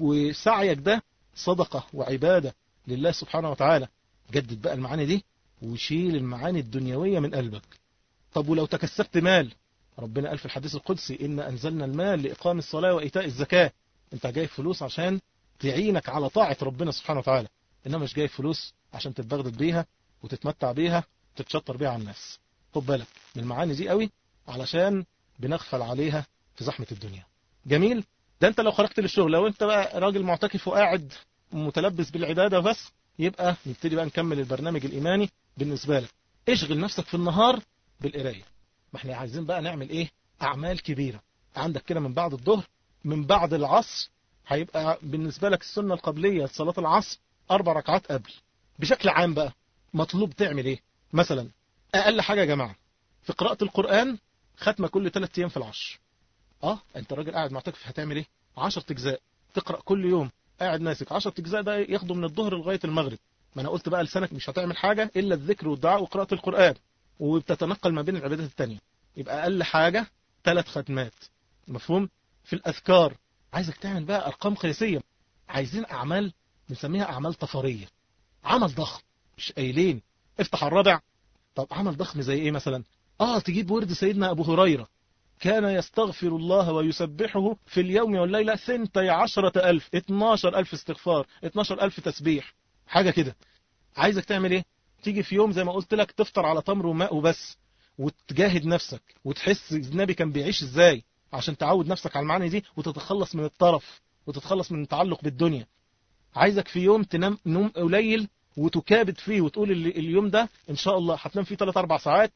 وسعيك ده صدقة وعبادة لله سبحانه وتعالى. جدد بقى المعاني دي وشيل المعاني الدنيوية من قلبك. طب ولو تكسبت مال، ربنا قال في الحديث القدسي: إن أنزلنا المال لإقام الصلاة وإيتاء الزكاة. انت جايب فلوس عشان تعينك على طاعة ربنا سبحانه وتعالى، انما مش جايب فلوس عشان تتبغدد بيها وتتمتع بيها وتتشطر بيها على الناس. خد بالك من المعاني دي قوي، علشان بنغفل عليها في زحمة الدنيا. جميل. ده انت لو خرجت للشغل، لو انت بقى راجل معتكف وقاعد متلبس بالعبادة بس، يبقى نبتدي بقى نكمل البرنامج الإيماني بالنسبة لك. اشغل نفسك في النهار بالقراية. ما احنا عايزين بقى نعمل ايه؟ أعمال كبيرة. عندك كده من بعد الظهر، من بعد العصر، هيبقى بالنسبة لك السنة القبلية صلاة العصر أربع ركعات قبل. بشكل عام بقى مطلوب تعمل ايه؟ مثلا أقل حاجة يا جماعة في قراءة القرآن ختمة كل ثلاث أيام في العشر. اه انت راجل قاعد معتكف، هتعمل ايه؟ عشر اجزاء تقرأ كل يوم، قاعد ماسك عشر اجزاء، ده ياخده من الظهر لغاية المغرب. ما انا قلت بقى لسانك مش هتعمل حاجة الا الذكر والدعاء وقراءة القرآن، وبتتنقل ما بين العبادات التانية. يبقى اقل حاجة ثلاث ختمات. مفهوم؟ في الاذكار عايزك تعمل بقى ارقام قياسية. عايزين اعمال بنسميها اعمال طفرية، عمل ضخم، مش قايلين افتح الرابع. طب عمل ضخم زي ايه مثلا؟ اه تجيب ورد سيدنا ابو هريرة: كان يستغفر الله ويسبحه في اليوم والليلة ثنتي عشرة ألف، اتناشر ألف استغفار، اتناشر ألف تسبيح، حاجة كده. عايزك تعمل ايه؟ تيجي في يوم زي ما قلت لك تفطر على تمر وماء وبس، وتجاهد نفسك وتحس النبي كان بيعيش ازاي، عشان تعود نفسك على المعاني دي وتتخلص من الطرف وتتخلص من التعلق بالدنيا. عايزك في يوم تنام نوم قليل وتكابد فيه وتقول اليوم ده ان شاء الله هتنام فيه ثلاث أربع ساعات،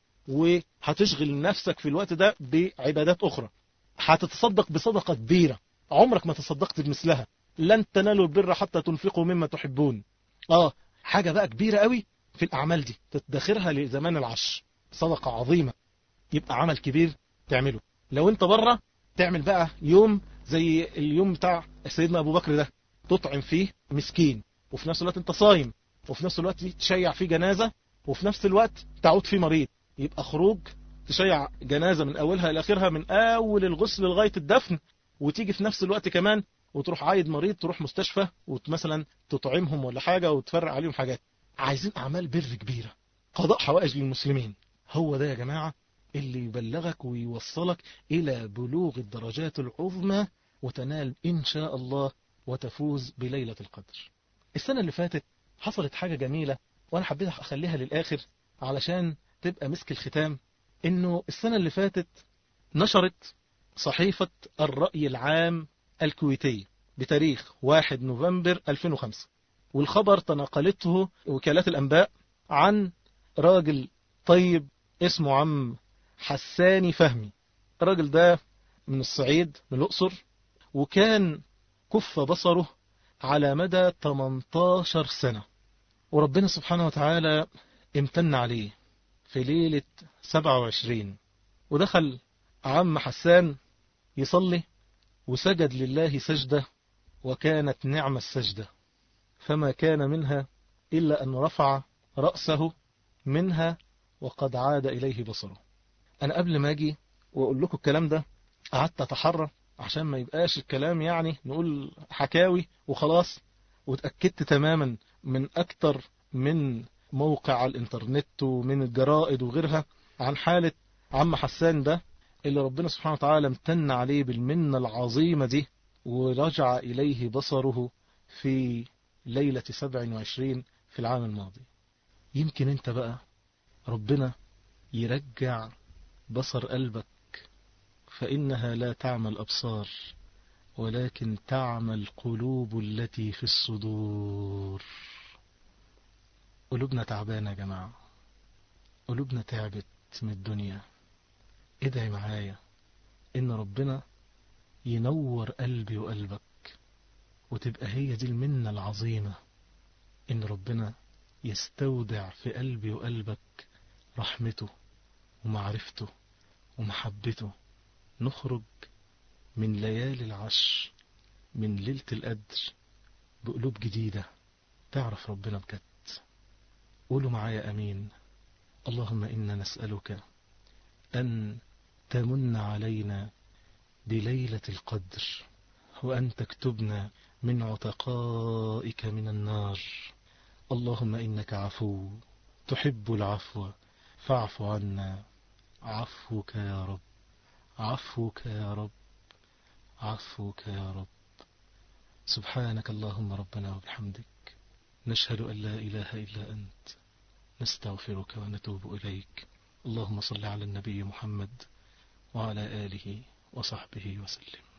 وهتشغل نفسك في الوقت ده بعبادات أخرى. هتتصدق بصدقة كبيرة عمرك ما تصدقت بمثلها. لن تنالوا البر حتى تنفقوا مما تحبون. آه حاجة بقى كبيرة قوي في الأعمال دي، تتدخرها لزمان العشر، صدقة عظيمة. يبقى عمل كبير تعمله. لو انت بره تعمل بقى يوم زي اليوم بتاع سيدنا أبو بكر ده، تطعم فيه مسكين، وفي نفس الوقت انت صايم، وفي نفس الوقت تشيع فيه جنازة، وفي نفس الوقت تعود فيه مريض. يبقى خروج تشيع جنازة من أولها إلى آخرها، من أول الغسل لغاية الدفن، وتيجي في نفس الوقت كمان وتروح عايد مريض، تروح مستشفى ومثلا تطعمهم ولا حاجة وتفرق عليهم حاجات. عايزين أعمال بر كبيرة، قضاء حوائج للمسلمين. هو ده يا جماعة اللي يبلغك ويوصلك إلى بلوغ الدرجات العظمى، وتنال إن شاء الله وتفوز بليلة القدر. السنة اللي فاتت حصلت حاجة جميلة، وأنا حبيت أخليها للآخر علشان تبقى مسك الختام. إنه السنة اللي فاتت نشرت صحيفة الرأي العام الكويتي بتاريخ واحد نوفمبر ألفين وخمسة، والخبر تناقلته وكالات الأنباء عن راجل طيب اسمه عم حساني فهمي. الراجل ده من الصعيد، من الأقصر، وكان كف بصره على مدى تمنتاشر سنة. وربنا سبحانه وتعالى امتن عليه في ليلة سبعة وعشرين، ودخل عم حسان يصلي وسجد لله سجدة، وكانت نعم السجدة، فما كان منها إلا أن رفع رأسه منها وقد عاد إليه بصره. أنا قبل ما أجي وأقول لكم الكلام ده قعدت أتحرى عشان ما يبقاش الكلام يعني نقول حكاوي وخلاص، وتأكدت تماما من أكتر من موقع على الإنترنت ومن الجرائد وغيرها عن حالة عم حسان ده اللي ربنا سبحانه وتعالى امتن عليه بالمنة العظيمة دي، ورجع إليه بصره في ليلة سبع وعشرين في العام الماضي. يمكن انت بقى ربنا يرجع بصر قلبك، فإنها لا تعمى الأبصار ولكن تعمى القلوب التي في الصدور. قلوبنا تعبانة يا جماعة، قلوبنا تعبت من الدنيا. ادعي معايا إن ربنا ينور قلبي وقلبك، وتبقى هي دي المنة العظيمة، إن ربنا يستودع في قلبي وقلبك رحمته ومعرفته ومحبته، نخرج من ليالي العشر من ليلة القدر بقلوب جديدة تعرف ربنا بجد. قولوا معايا أمين. اللهم إنا نسألك أن تمن علينا بليلة القدر، وأن تكتبنا من عتقائك من النار. اللهم إنك عفو تحب العفو فاعف عنا. عفوك يا رب، عفوك يا رب، عفوك يا رب. سبحانك اللهم ربنا وبحمدك، نشهد أن لا إله إلا أنت، نستغفرك ونتوب إليك. اللهم صل على النبي محمد وعلى آله وصحبه وسلم.